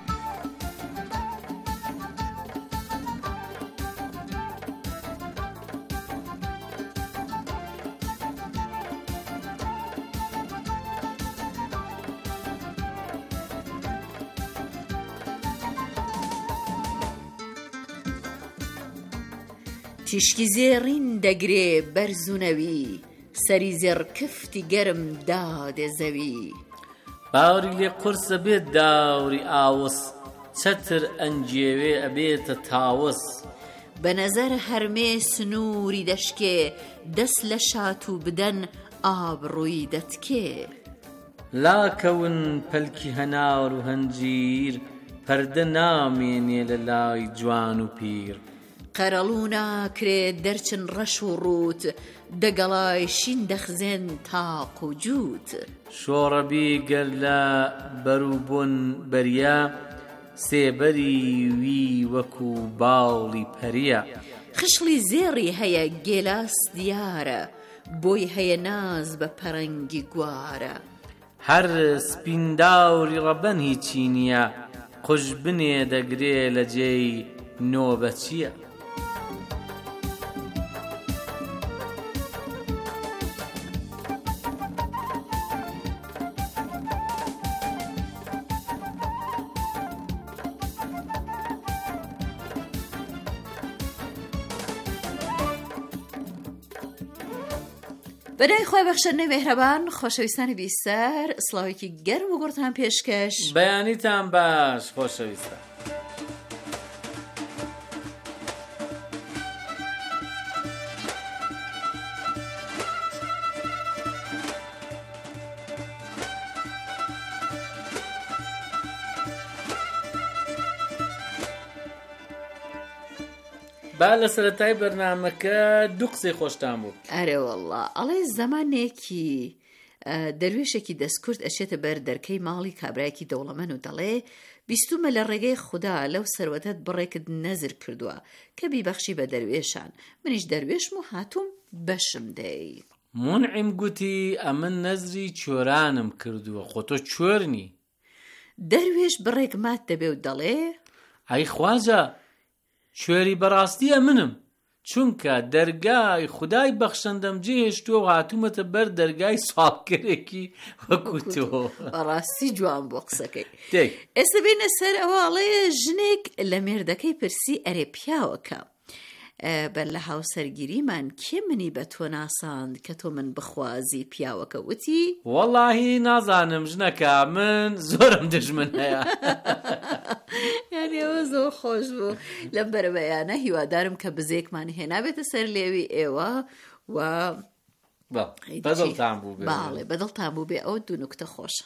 تیشکی زێڕین دەگرێ بەرزوونەوی، سەری زێڕکفتی گەرم دادێ زەوی. باوری لێ قورسە بێت داوری ئاوس، چەتر ئەنجێوێ ئەبێتە تاوس. بە نەزەر هەرمێ سنووری دەشکێ، دەست لە شات و بدەن ئابڕووی دەتکێ. لاکەون پەلکی هەناور و هەنجیر، پەردە نامێنێ لە لای جوان و پیر. قەرەڵوو ناکرێت دەرچن ڕەش و ڕووت، دەگەڵای شین دەخزێن تاق و جووت. شۆڕەبی گەر لە بەرووبوون بەریا، سێبەری وی وەکو باڵی پەریە. خشڵی زێڕی هەیە گێلاس دیارە بۆی هەیە ناز بە پەرەنگی گوارە هەر سپینداوری ڕەبەن هیچی نییە قوش بنێ دەگرێ لە جێی نۆبەچیە بەناوی خۆی بەخشەرنەی مێهرەبان خۆشەویستانی بیستەر سڵاوێکی گەرم و گوڕتان پێشکەش بەیانیتان باش خۆشەویستە با لە سەرەتای بەرنامەکە دوو قسەی خۆشتان بوو ئەرێ وەڵڵا ئەڵێ زەمانێکی دەروێشێکی دەستکورد ئەچێتە بەر دەرکەی ماڵی کابرایەکی دەوڵەمەند و دەڵێ بیستومە لە ڕێگەی خوددا لەو سەروەتەت بڕێکت نەزر کردووە کە بیبەخشی بە دەروێشان منیش دەروێشم و هاتووم بەشم دەی منعیم گوتی ئەمن نەزری چۆرانم کردووە خۆ تۆ چۆرنی دەروێش بڕێک مات دەبێ و دەڵێ ئەی خواجە شوێری بەڕاستیە منم چونکە دەرگای خودای بەخشەندەم جێهێشتووە و هاتوومەتە بەر دەرگای ساڵکرێکی وەکو تۆ بەڕاستی جوان بۆ قسەکەی ئێستا بینە سەر ئەوواڵێ ژنێک لە مێردەکەی پرسی ئەرێ پیاوەکە بەر لە هاوسەرگیریمان کێ منی بە تۆ ناساند کە تۆ من بخوازی پیاوەکە وتی وەڵاهی نازانم ژنەکە من زۆرم دژمن هەیە یعنی ئەوە زۆر خۆش بوو لەم بەرەبەیانە هیوادارم کە بزێکمانی هێنابێتە سەر لێوی ئێوە و بەدڵتان بوو بێ باڵێ بەدڵتان بوو بێ ئەوە دوو نوکتە خۆشە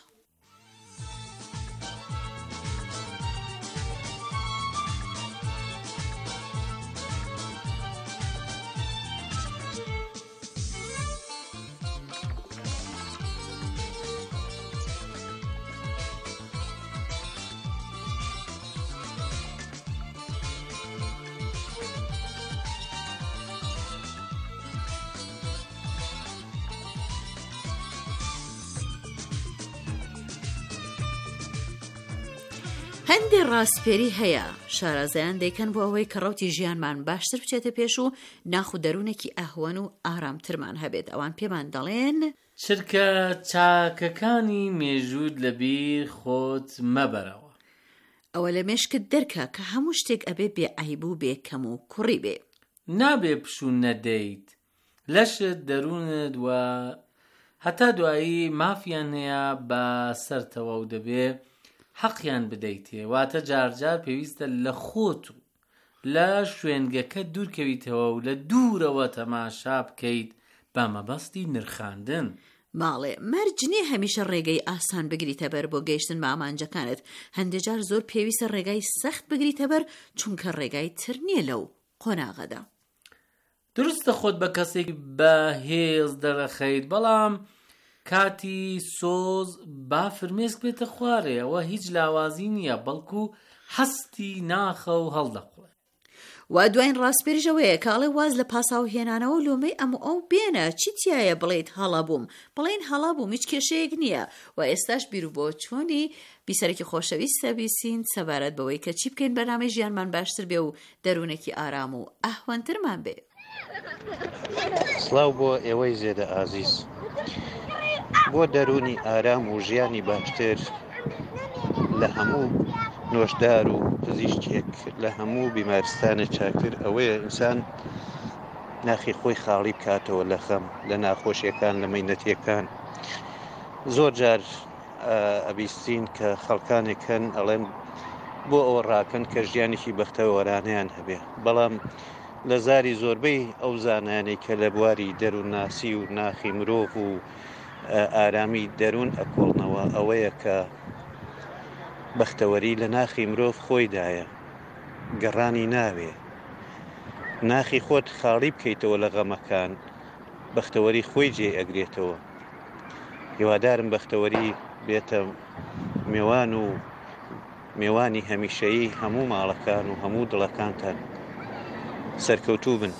هەندێ ڕاستپێری هەیە شارازایان دەیکەن بۆ ئەوەی کە ڕەوتی ژیانمان باشتر بچێتە پێش و ناخ و دەروونێکی ئەهوەن و ئارامترمان هەبێت ئەوان پێمان دەڵێن چرکە چاکەکانی مێژوود لەبیر خۆت مەبەرەوە ئەوە لە مێشکت دەرکە کە هەموو شتێک ئەبێ بێعیب و بێکەم و کوڕی بێ نابێ پشوون نەدەیت لەشت دەروونت و هەتا دوایی مافیان هەیە بە سەرتەوە و دەبێ حەقیان بدەیتێ واتە جارجار پێویستە لە خۆت و لە شوێنگەکە دوورکەویتەوە و لە دوورەوە تەماشا بکەیت بە مەبەستی نرخاندن ماڵێ مەرجنێ هەمیشە ڕێگەی ئاسان بگریتە بەر بۆ گەیشتن مامانجەکانت هەندێک جار زۆر پێویستە ڕێگای سەخت بگریتە بەر چونکە ڕێگای تر نییە لەو قۆناغەدا دروستە خۆت بە کەسێک بە هێز دەرەخەیت بەڵام کاتی سۆز با فرمێسک بێتە خوارێ ئەوە هیچ لاوازی نییە بەڵکو هەستی ناخە و هەڵدەخوێ وا دوایین ڕاستپێریژەوەیە کاڵێ واز لە پاساو هێنانەوە لۆمەی ئەم ئەو بێنە چی تایە بڵێیت هەڵا بووم بڵێن هەڵا بووم هیچ کێشەیەک نییە و ئێستاش بیر و بۆ چۆنی بیسەرێکی خۆشەویستە بیسین سەبارەت بەوەی کە چی بکەین بەنامەی ژیانمان باشتر بێ و دەروونێکی ئارام و ئەهوەنترمان بێ سڵاو بۆ ئێوەی زێدە ئازیز بۆ دەرونی ئارام و ژیانی باشتر لە هەموو نۆشدار و پزیشکێک لە هەموو بیمارستانە چاکتر ئەوەیە ئینسان ناخی خۆی خاڵی بکاتەوە لە خەم لە ناخۆشیەکان لە مەینەتیەکان زۆر جار ئەبیستین کە خەڵکانێکن ئەڵێن بۆ ئەوە ڕاکەن کە ژیانێکی بەختەوەرانیان هەبێ بەڵام لە زاری زۆربەی ئەو زانانەی کە لە بواری دەروون ناسی و ناخی مرۆڤ و ئارامی دەروون ئەکۆڵنەوە ئەوەیە کە بەختەوەری لە ناخی مرۆڤ خۆیدایە گەڕانی ناوێ ناخی خۆت خاڵی بکەیتەوە لە غەمەکان بەختەوەری خۆی جێ ئەگرێتەوە هیوادارم بەختەوەری بێتە میوان و میوانی هەمیشەیی هەموو ماڵەکان و هەموو دڵەکانتان سەرکەوتوو بن.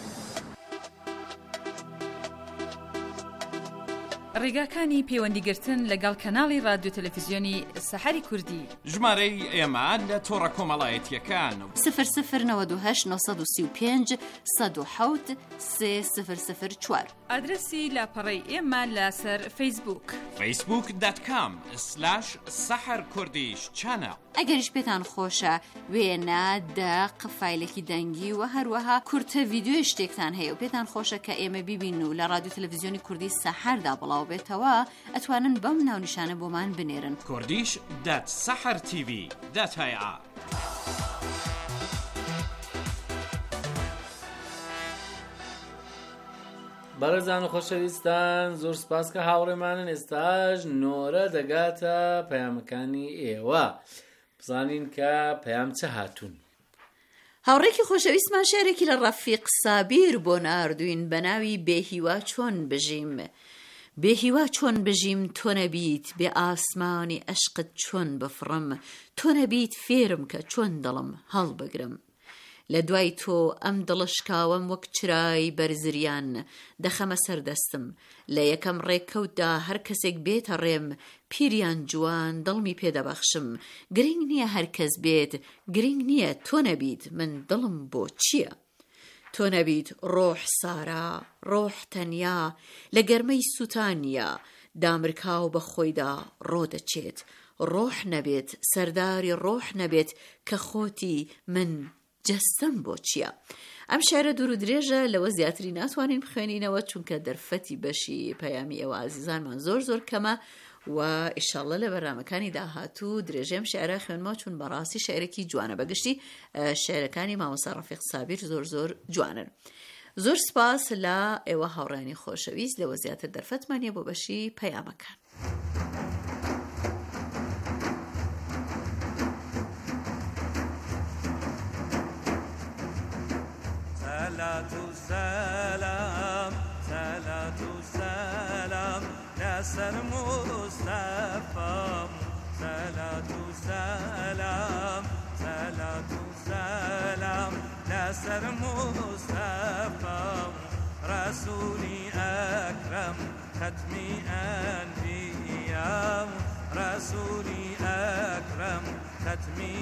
ڕێگاکانی پەیوەندیگرتن لەگەڵ کەناڵی رادیۆ تەلەڤیزیۆنی سەحەری کوردی. ژمارەی ئێمە لە تۆڕە کۆمەڵایەتیەکان صفر صفر نود و هشت نۆ سی و پێنج سەد و حەوت سێ صفر صفر چوار. ئادرسی لاپەڕەی ئێمە لەسەر فەیسبووک فەیسبووک دات کام سلاش سەحەر کوردیش چانە. ئەگەریش پێتان خۆشە وێنە دەق فایلێکی دەنگی و هەروەها کورتە ڤیدیۆی شتێکتان هەیە و پێتان خۆشە کە ئێمە بیبین و لە رادیۆ تەلەڤیزیۆنی کوردی سەحەردا بڵاو بێتەوە ئەتوانن بەم ناونیشانە بۆمان بنێرن. کوردیش دات سەحەر تیڤی دات هەیە. بەڕێزان و خۆشەویستان، زۆر سپاس کە هاوڕێمانن. ئێستاش نۆرە دەگاتە پەیامەکانی ئێوە، بزانین کە پەیام چه هاتوون. هاوڕێکی خۆشەویستمان شێرێکی لە ڕەفیق سابیر بۆ ناردوین بە ناوی بێهیوا چۆن بژیم. بێهیوا چۆن بژیم تۆ نەبیت، بێ ئاسمانی عەشقت چۆن بفڕم، تۆ نەبیت فێرم کە چۆن دڵم هەڵبگرم. لە دوای تۆ ئەم دڵشکاوم وەک چرای بەرزریان دەخەمە سەردەستم. لە یەکەم ڕێککەوتدا هەر کەسێک بێتە ڕێم، پیریان جوان دڵمی پێدەبەخشم. گرنگ نییە هەر کەس بێت، گرنگ نییە تۆ نەبیت، من دڵم بۆ چییە؟ تۆ نەبیت ڕۆح سارا، ڕۆح تەنیا لە گەرمەی سووتانیا، دامرکاو بە خۆیدا ڕۆ دەچێت. ڕۆح نەبێت سەرداری ڕۆح نەبێت کە خۆتی من جەستەم بۆ چییە؟ ئەم شعرە دوور و درێژە، لەوە زیاتری ناتوانین بخوێنینەوە چونکە دەرفەتی بەشی پەیامی ئێوە ئازیزانمان زۆر زۆر کەمە و ئیشەڵڵە لە بەرنامەکانی داهاتوو درێژەم شعرە خوێنمەوە، چون بەڕاستی شعرێکی جوانە. بەگشتی شعرەکانی مامۆستا ڕەفیق سابیر زۆر زۆر جوانن. زۆر سپاس لە ئێوە هاوڕانی خۆشەویست، لەوە زیاتر دەرفەتمانیە بۆ بەشی پەیامەکان. صلاة السلام صلاة السلام لسر مصطفى، صلاة السلام صلاة السلام لسر مصطفى، رسولي أكرم ختمي أنبياء، رسولي أكرم ختمي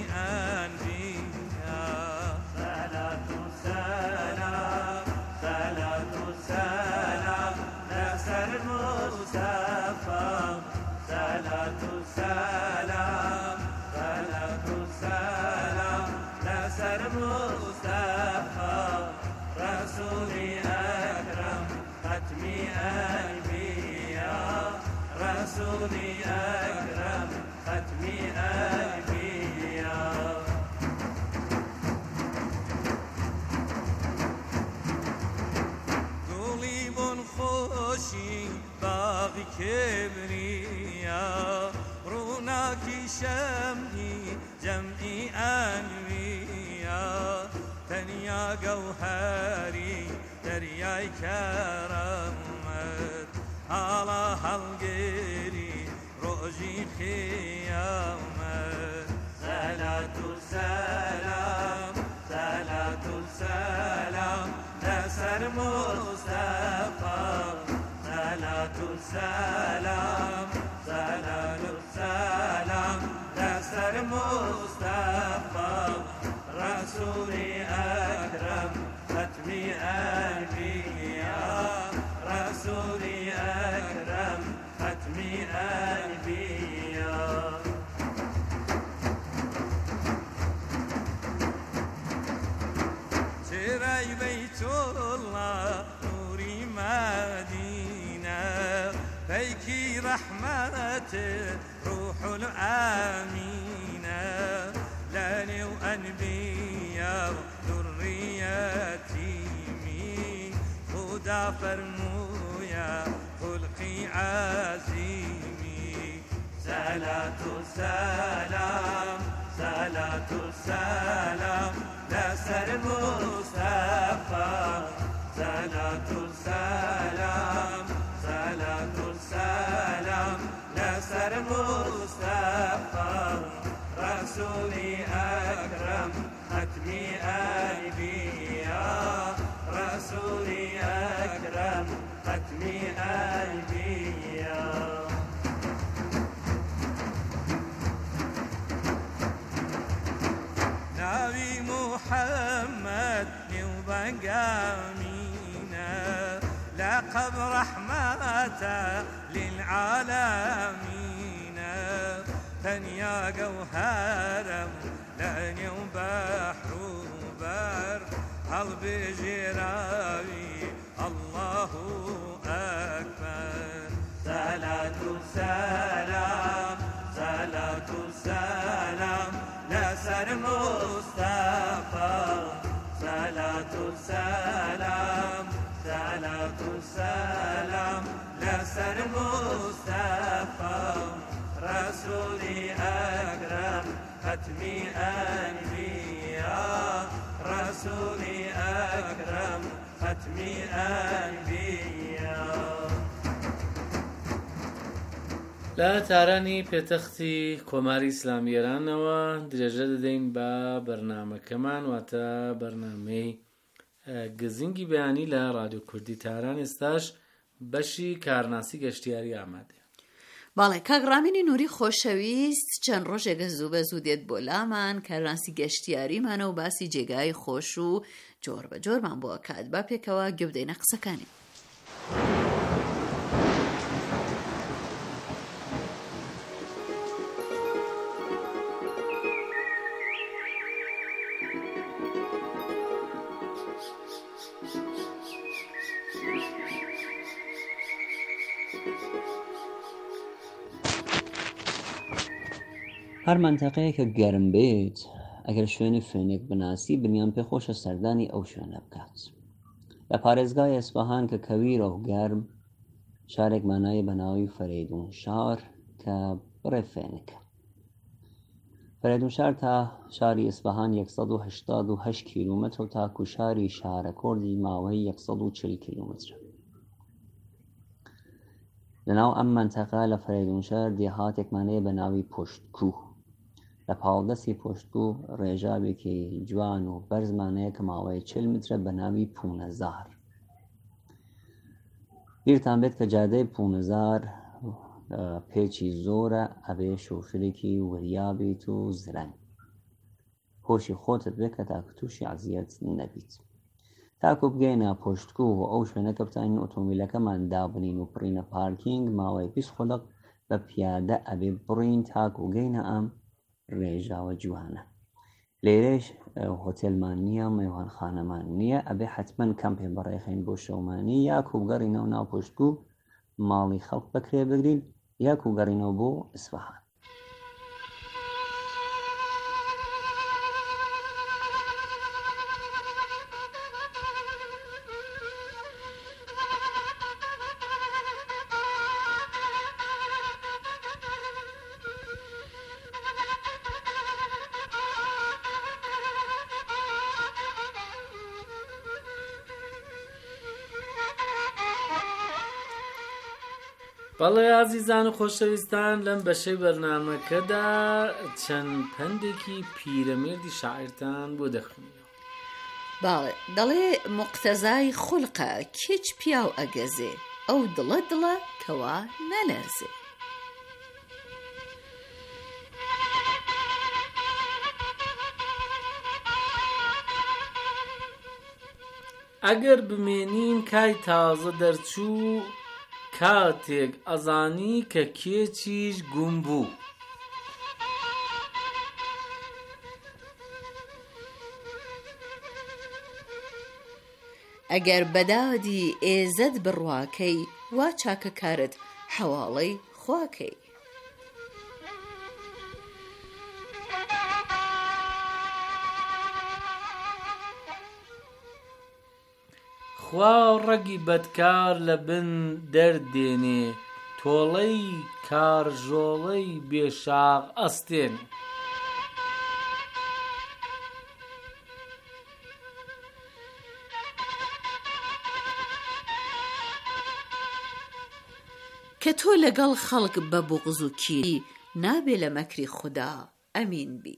أنبياء. صلاة السلام صلاة السلام لسر مصطفى، صلاة السلام صلاة السلام لسر مصطفى، رسولي أكرم ختمي أنبياء، رسولي أكرم ختمي أنبياء. خوشی باغی کبریا، روناکی شمعی جمعی انویا، تنیا گوهری دریای کرامت، حالا هلگری روزی خیامت. صلاة السلام صلاة السلام لسر مصطفى، صلاة السلام صلاة السلام لسر مصطفى، رسولي أكرم ختمي أنبياء، رسولي أكرم ختمي أنبياء. شري بيت الله نوري مدينة، فيكي رحمة روح الأمينة، لاني وأنبياء ذريتي مين، خدا فرمويا خلقي عزيمي. صلاة السلام صلاة السلام لسر مصطفى، صلاة السلام صلاة السلام لسر مصطفى، رسولي أكرم ختمي أنبياء، قامينا لقب رحمة للعالمين ثنيا جوهرم لاني وبحر وبر قلبي جراوي الله أكبر صلاة السلام صلاة السلام لسر مصطفى صلاة السلام صلاة السلام لسر مصطفى رسولي أكرم ختمي أنبياء رسولي أكرم ختمي أنبياء. لا تارانی پێتەختی کۆماری ئیسلامیێرانەوە درێژە دەدەین بە بەرنامەکەمان واتە بەرنامەی گزینگی بەیانی لە رادیۆ کوردی تاران. ئێستاش بەشی کارناسی گەشتیاری ئامادە. باڵێ کاگڕامینی نووری خۆشەویست چەند ڕۆژێکە زوو بە زوو دێت بۆ لامان کارناسی گەشتیاریمانە و باسی جێگای خۆش و جۆر بە جۆرمان بۆ کات با پێکەوە گوێ بدەینە قسەکانی. هەر منتەقەیە کە گەرم بێت ئەگەر شوێنی فرێنێک بناسی بنیان پێ خۆشە سەردانی ئەو شوێنە بکات. لە پارێزگای ئەسپەهان کە کەویرە و گەرم شارێک مانایە بە ناوی فەرێدون شار کە بڕێ فێنەکە. فەرێدون شار تا شاری ئەسپەهان یەکسەد و هەشتاد و هەشت کیلومتر و تاکو شاری شارە کۆردی ماوەی یەکسەد و چل کیلومترە. لەناو ئەم منتەقە لە فەرێدون شار دێهاتێکمانەیە بە ناوی پۆشتکوو. لە پاڵدەستی پۆشتکوو ڕێژاوێکی جوان و بەرزمانەیە کە ماوەی چل مترە بە ناوی پونەزار. بیرتان بێت کە جادەی پونەزار پێچی زۆرە ئەبێ شوفرێکی وریابیت و زرەنگ. هۆشی خۆتت بێت کە تاکە تووشی عەزیەت نەبیت. تاکو بگەینە پۆشتکوو و ئەو شوێنەکە بتانین ئۆتۆمبیلەکەمان دابنین و بڕینە پارکینگ ماوەی بیست خولەق بە پیادە ئەبێ بڕین تاکو گەینە ئەم ڕێژاوە جوانە. لێرەش هۆتێلمان نییە مەیوانخانەمان نییە ئەبێ حتمەن کەمپێ بەڕێخین بۆ شەومانی یاکو بگەڕینەوە ناو پۆشتکوو ماڵی خەڵک بەکرێ بگرین یاکو گەڕینەوە بۆ ئیسفەهان. بەڵێ ئازیزان و خۆشەویستان لەم بەشەی بەرنامەکەدا چەند پندێکی پیرەمێردی شاعیرتان بۆ دەخوێنەوە. باڵێ دەڵێ موقتەزای خوڵقە کێچ پیاو ئەگەزێ ئەو دڵە دڵە کەوا نەلەرزێ. ئەگەر بمێنین کای تازە دەرچوو کاتێک ئەزانی کە کێچیش گوم بوو. ئەگەر بەدادی ئێزت بڕواکەی وا چاکە کارت حەواڵەی خواکەی. خوا ڕەگی بەدکار لە بن دەردێنێ تۆڵەی کارژۆڵەی بێشاغ ئەستێن. کە تۆ لەگەڵ خەڵک بە بوغز و کیری نابێ لە مەکری خودا ئەمین بی.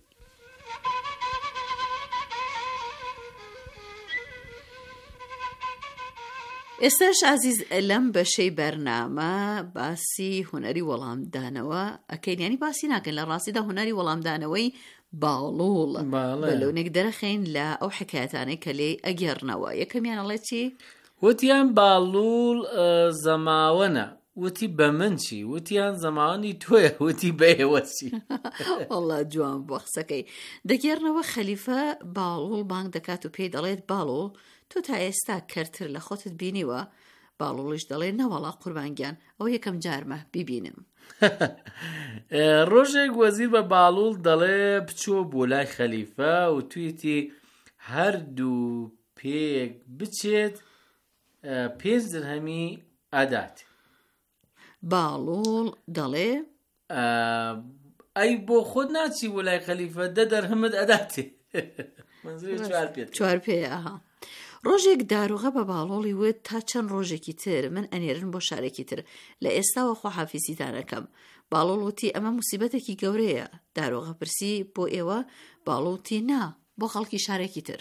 ئێستاش عزیز لەم بەشەی بەرنامە باسی هونەری وەڵامدانەوە ئەکەین، ینی باسی ناکەن لە ڕاستیدا هونەری وەڵامدانەوەی باڵوڵ باڵێ. بەلۆنێک دەرەخین لە ئەو حکایەتانەی کە لێ ئەگەڕنەوە. یەکەمیان ئەڵێ چی؟ وتیان باڵوڵ اه، زەماوەنە، وتی بە من چی؟ وتیان زەماوەنی تۆیە، وتی بەئێوە چی؟ وەڵڵا جوان بۆ قسەکەی. دەگەڕنەوە خەلیفە باڵوڵ بانگ دەکات و پێی دەڵێت باڵوڵ تۆ تا ئێستا کەرتر لە خۆتت بینیوە؟ باڵوڵیش دەڵێ نەوەڵا قوربانگیان، ئەو یەکەم جارمە بیبینم. ڕۆژێک وەزیر بە باڵوڵ دەڵێ بچۆ بۆ لای خەلیفە و تویتی هەردوو پێک بچێت اه، پێنج درهەمی ئەدات. باڵوڵ دەڵێ اه، ئەی بۆ خۆت ناچی بۆ لای خەلیفە دە دەرهەمت ئەداتێ. منزوری چوار پێت. چوار پێ ئەها. ڕۆژێک داروغە بە باڵۆڵی وت تا چەند ڕۆژێکی تر من ئەنێرن بۆ شارێکی تر، لە ئێستاوە خۆحافیزیتانەکەم. باڵۆڵ وتی ئەمە موسیبەتێکی گەورەیە. داروغە پرسی بۆ ئێوە؟ باڵۆڵتی نا، بۆ خەڵکی شارێکی تر.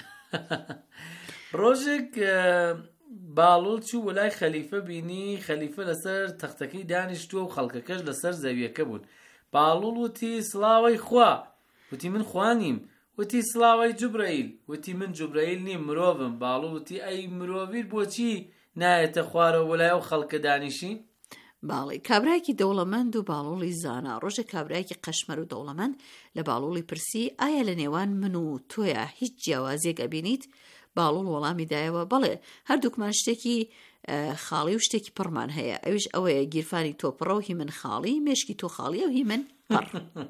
ڕۆژێک اه، باڵوڵ چوو وەلای خەلیفە بینی خەلیفە لەسەر تەختەکەی دانیشتووە و خەڵکەکەش لەسەر زەویەکە بوون. باڵوڵ وتی سڵاوەی خوا. وتی من خوانیم. وتی سڵاوەی جوبرەئیل. وتی من جوبرەئیل نیم، مرۆڤم. باڵوڵ وتی ئەی مرۆڤیر بۆچی نایەتە خوارەوە وەلای ئەو خەڵکە دانیشی؟ باڵی کابرایەکی دەوڵەمەند و باڵۆڵی زانا. ڕۆژێک کابرایەکی قەشمەر و دەوڵەمەند لە باڵۆڵی پرسی ئایا لە نێوان من و تۆیە هیچ جیاوازیەک ئەبینیت؟ باڵوڵ وەڵامی دایەوە بەڵێ، هەردووکمان شتێکی اه، خاڵی و شتێکی پڕمان هەیە، ئەویش ئەوەیە گیرفانی تۆ پڕە و هی من خاڵی، مێشکی تۆ خاڵی و هی من پڕ.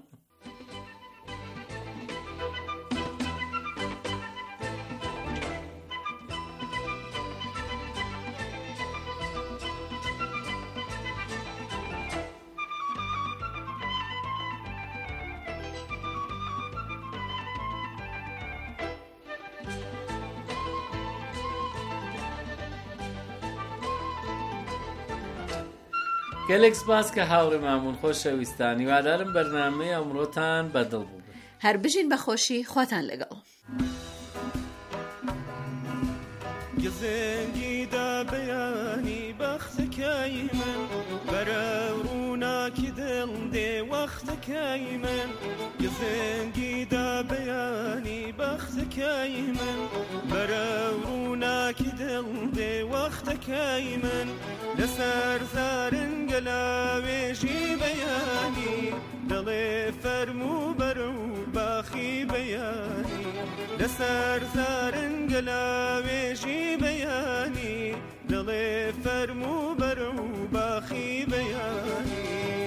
گەلێک سپاس کە هاوڕێ مامون خۆشەویستانی، وادارم بەرنامەی ئەمڕۆتان بەدڵ بوو. هەر بژین بەخۆشی، خواتان لەگەڵ. گزنگی دا بەیانی بەختەکەی من، بەرە ڕووناکی دڵ دێ وەختەکەی من. گزنگی دا بەیانی بەختەکەی من، بەرە ڕووناکی دڵ دێ وەختەکەی من. لەسەر زارنگە لاوێژی بەیانی، دڵێ فەرموو بەرە و باخی بەیانی. لەسەر زارنگە لاوێژی بەیانی، دڵێ فەرموو بەرە و باخی بەیانی.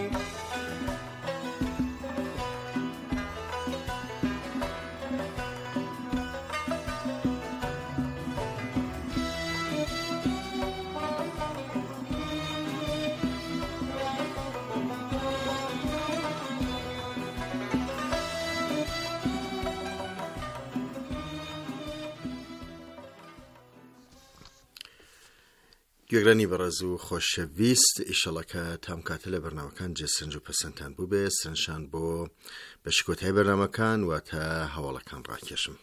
گوێگرانی بەڕێز و خۆشەویست، ئیشەڵەکە تام کاتە لە بەرنامەکان جێسرنج و پەسەندتان بوو بێ، سرنجشان بۆ بەشکۆتای بەرنامەکان واتە هەواڵەکان ڕاکێشم.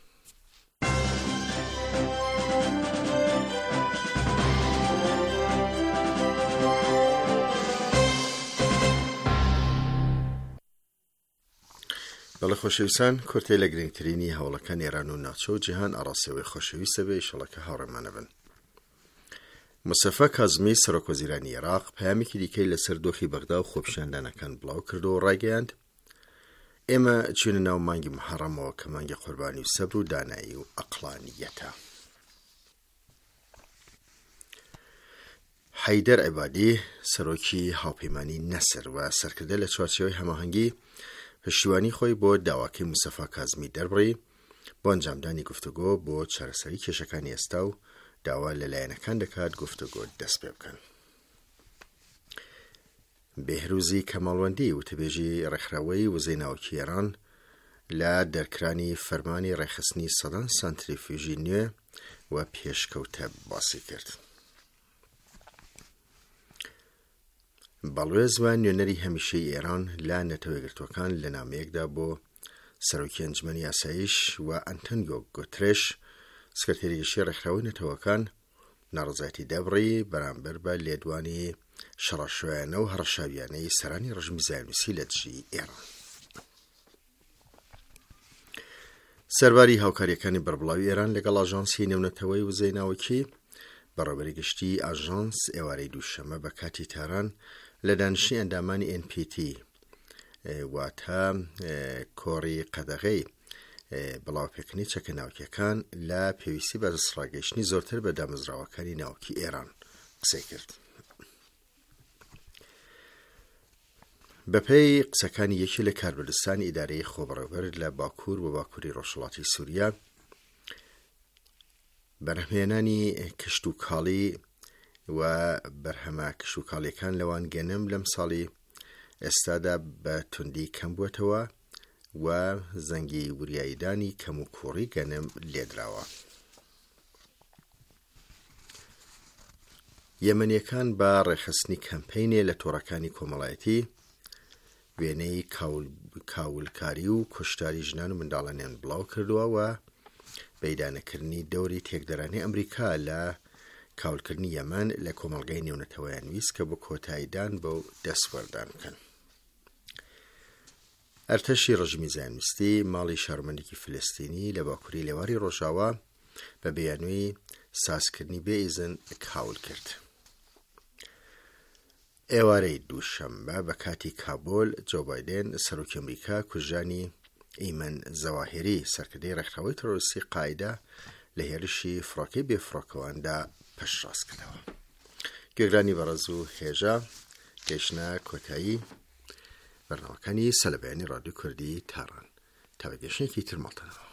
بەڵێ خۆشەویستان، کورتەی لە گرنگترینی هەوڵەکان ئێران و ناوچە و جیهان ئاڕاستەوەی خۆشەویستە بێ، ئیشەڵەکە هاوڕێمانە بن. مستەفا کازمی سەرۆکوەزیرانی عێراق پەیامێکی دیکەی لەسەر دۆخی بەغدا و خۆپیشاندانەکان بڵاو کردەوە و ڕاگەیاند ئێمە چوونە ناو مانگی محەڕەمەوە کە مانگی قوربانی و سەبر و دانایی و ئەقلانیەتە. حەیدەر عیبادی سەرۆکی هاوپەیمانی نەسر و سەرکردە لە چوارچێوەی هەماهەنگی پشتیوانی خۆی بۆ داواکەی مستەفا کازمی دەربڕی بۆ ئەنجامدانی گفتوگۆ بۆ چارەسەری کێشەکانی ئێستا و داوا لەلایەنەکان دەکات گفتوگۆ دەست پێ بکەن. بێهروزی کەماڵوەندی وتەبێژی ڕێکخراوەی وزەی ناوەکی ئێران لە دەرکرانی فەرمانی ڕێخستنی سەدان سانتریفیوژی نوێ و پێشکەوتە باسی کرد. باڵوێز و نوێنەری هەمیشەی ئێران لە نەتەوەیەگرتوەکان لە نامەیەکدا بۆ سەرۆکی ئەنجومەنی ئاسایش و ئەنتۆنیۆ گوترێش سکرتێری گەشتی ڕێکخراوەی نەتەوەکان ناڕەزایەتی دەبڕی بەرامبەر بە لێدوانی شەڕەشویانە و هەڕەشاویانەی سەرانی ڕژمی زایۆنیستی لە دژی ئێران. سەرباری هاوکاریەکانی بەربڵاوی ئێران لەگەڵ ئاژانسی نێونەتەوەی وزەی ناوەکی بەڕێوەبەری گشتی ئاژانس ئێوارەی دووشەمە بە کاتی تاران لە دانیشتنی ئەندامانی ئێن پی تی واتە کۆڕی قەدەغەی بڵاوپێکردنی چەکە ناوکیەکان لە پێویستی بە دەستڕاگەیشتنی زۆرتر بە دامەزراوەکانی ناوکی ئێران قسەی کرد. بەپێی قسەکانی یەکی لە کاربەدەستانی ئیدارەی خۆبەڕێوەبەر لە باکوور و باکووری ڕۆژهەڵاتی سووریا بەرهەمهێنانی کشت و کاڵی و بەرهەمە کشت و کاڵیەکان لەوان گەنم لەم ساڵی ئێستادا بە توندی کەم بووەتەوە و زەنگی وریاییدانی کەم و کوڕی گەنم لێدراوە. یەمەنیەکان بە ڕێخستنی کەمپەینێ لە تۆڕەکانی کۆمەڵایەتی وێنەی کاولکاری و کوشتاری ژنان و منداڵانیان بڵاو کردووە و بەیدانەکردنی دەوری تێکدەرانی ئەمریکا لە کاولکردنی یەمەن لە کۆمەڵگەی نێونەتەوەیان ویست کە بۆ کۆتاییدان بۆ دەستوەردان بکەن. ئەرتەشی ڕژمی زیانویستی ماڵی شارمەندێکی فلستینی لە باکووری لێواری ڕۆژاوا بە بەیانووی سازکردنی بێئیزن کاول کرد. ئێوارەی دووشەممە بە کاتی کابۆل جۆ بایدن سەرۆکی ئەمریکا کوژانی ئیمەن زەواهیری سەرکردەی ڕێکخراوەی تەرۆریستی قاعیدە لە هێرشی فڕۆکەی بێفڕۆکەوەیاندا پەشڕاست کردەوە. گوێگرانی بەڕێز و هێژە گەیشتنە کۆتایی بەرنامەکانی سەلەبەیانی ڕادیۆ کوردی تاران تا بە گەشتێکی تر ماڵتەنەوە.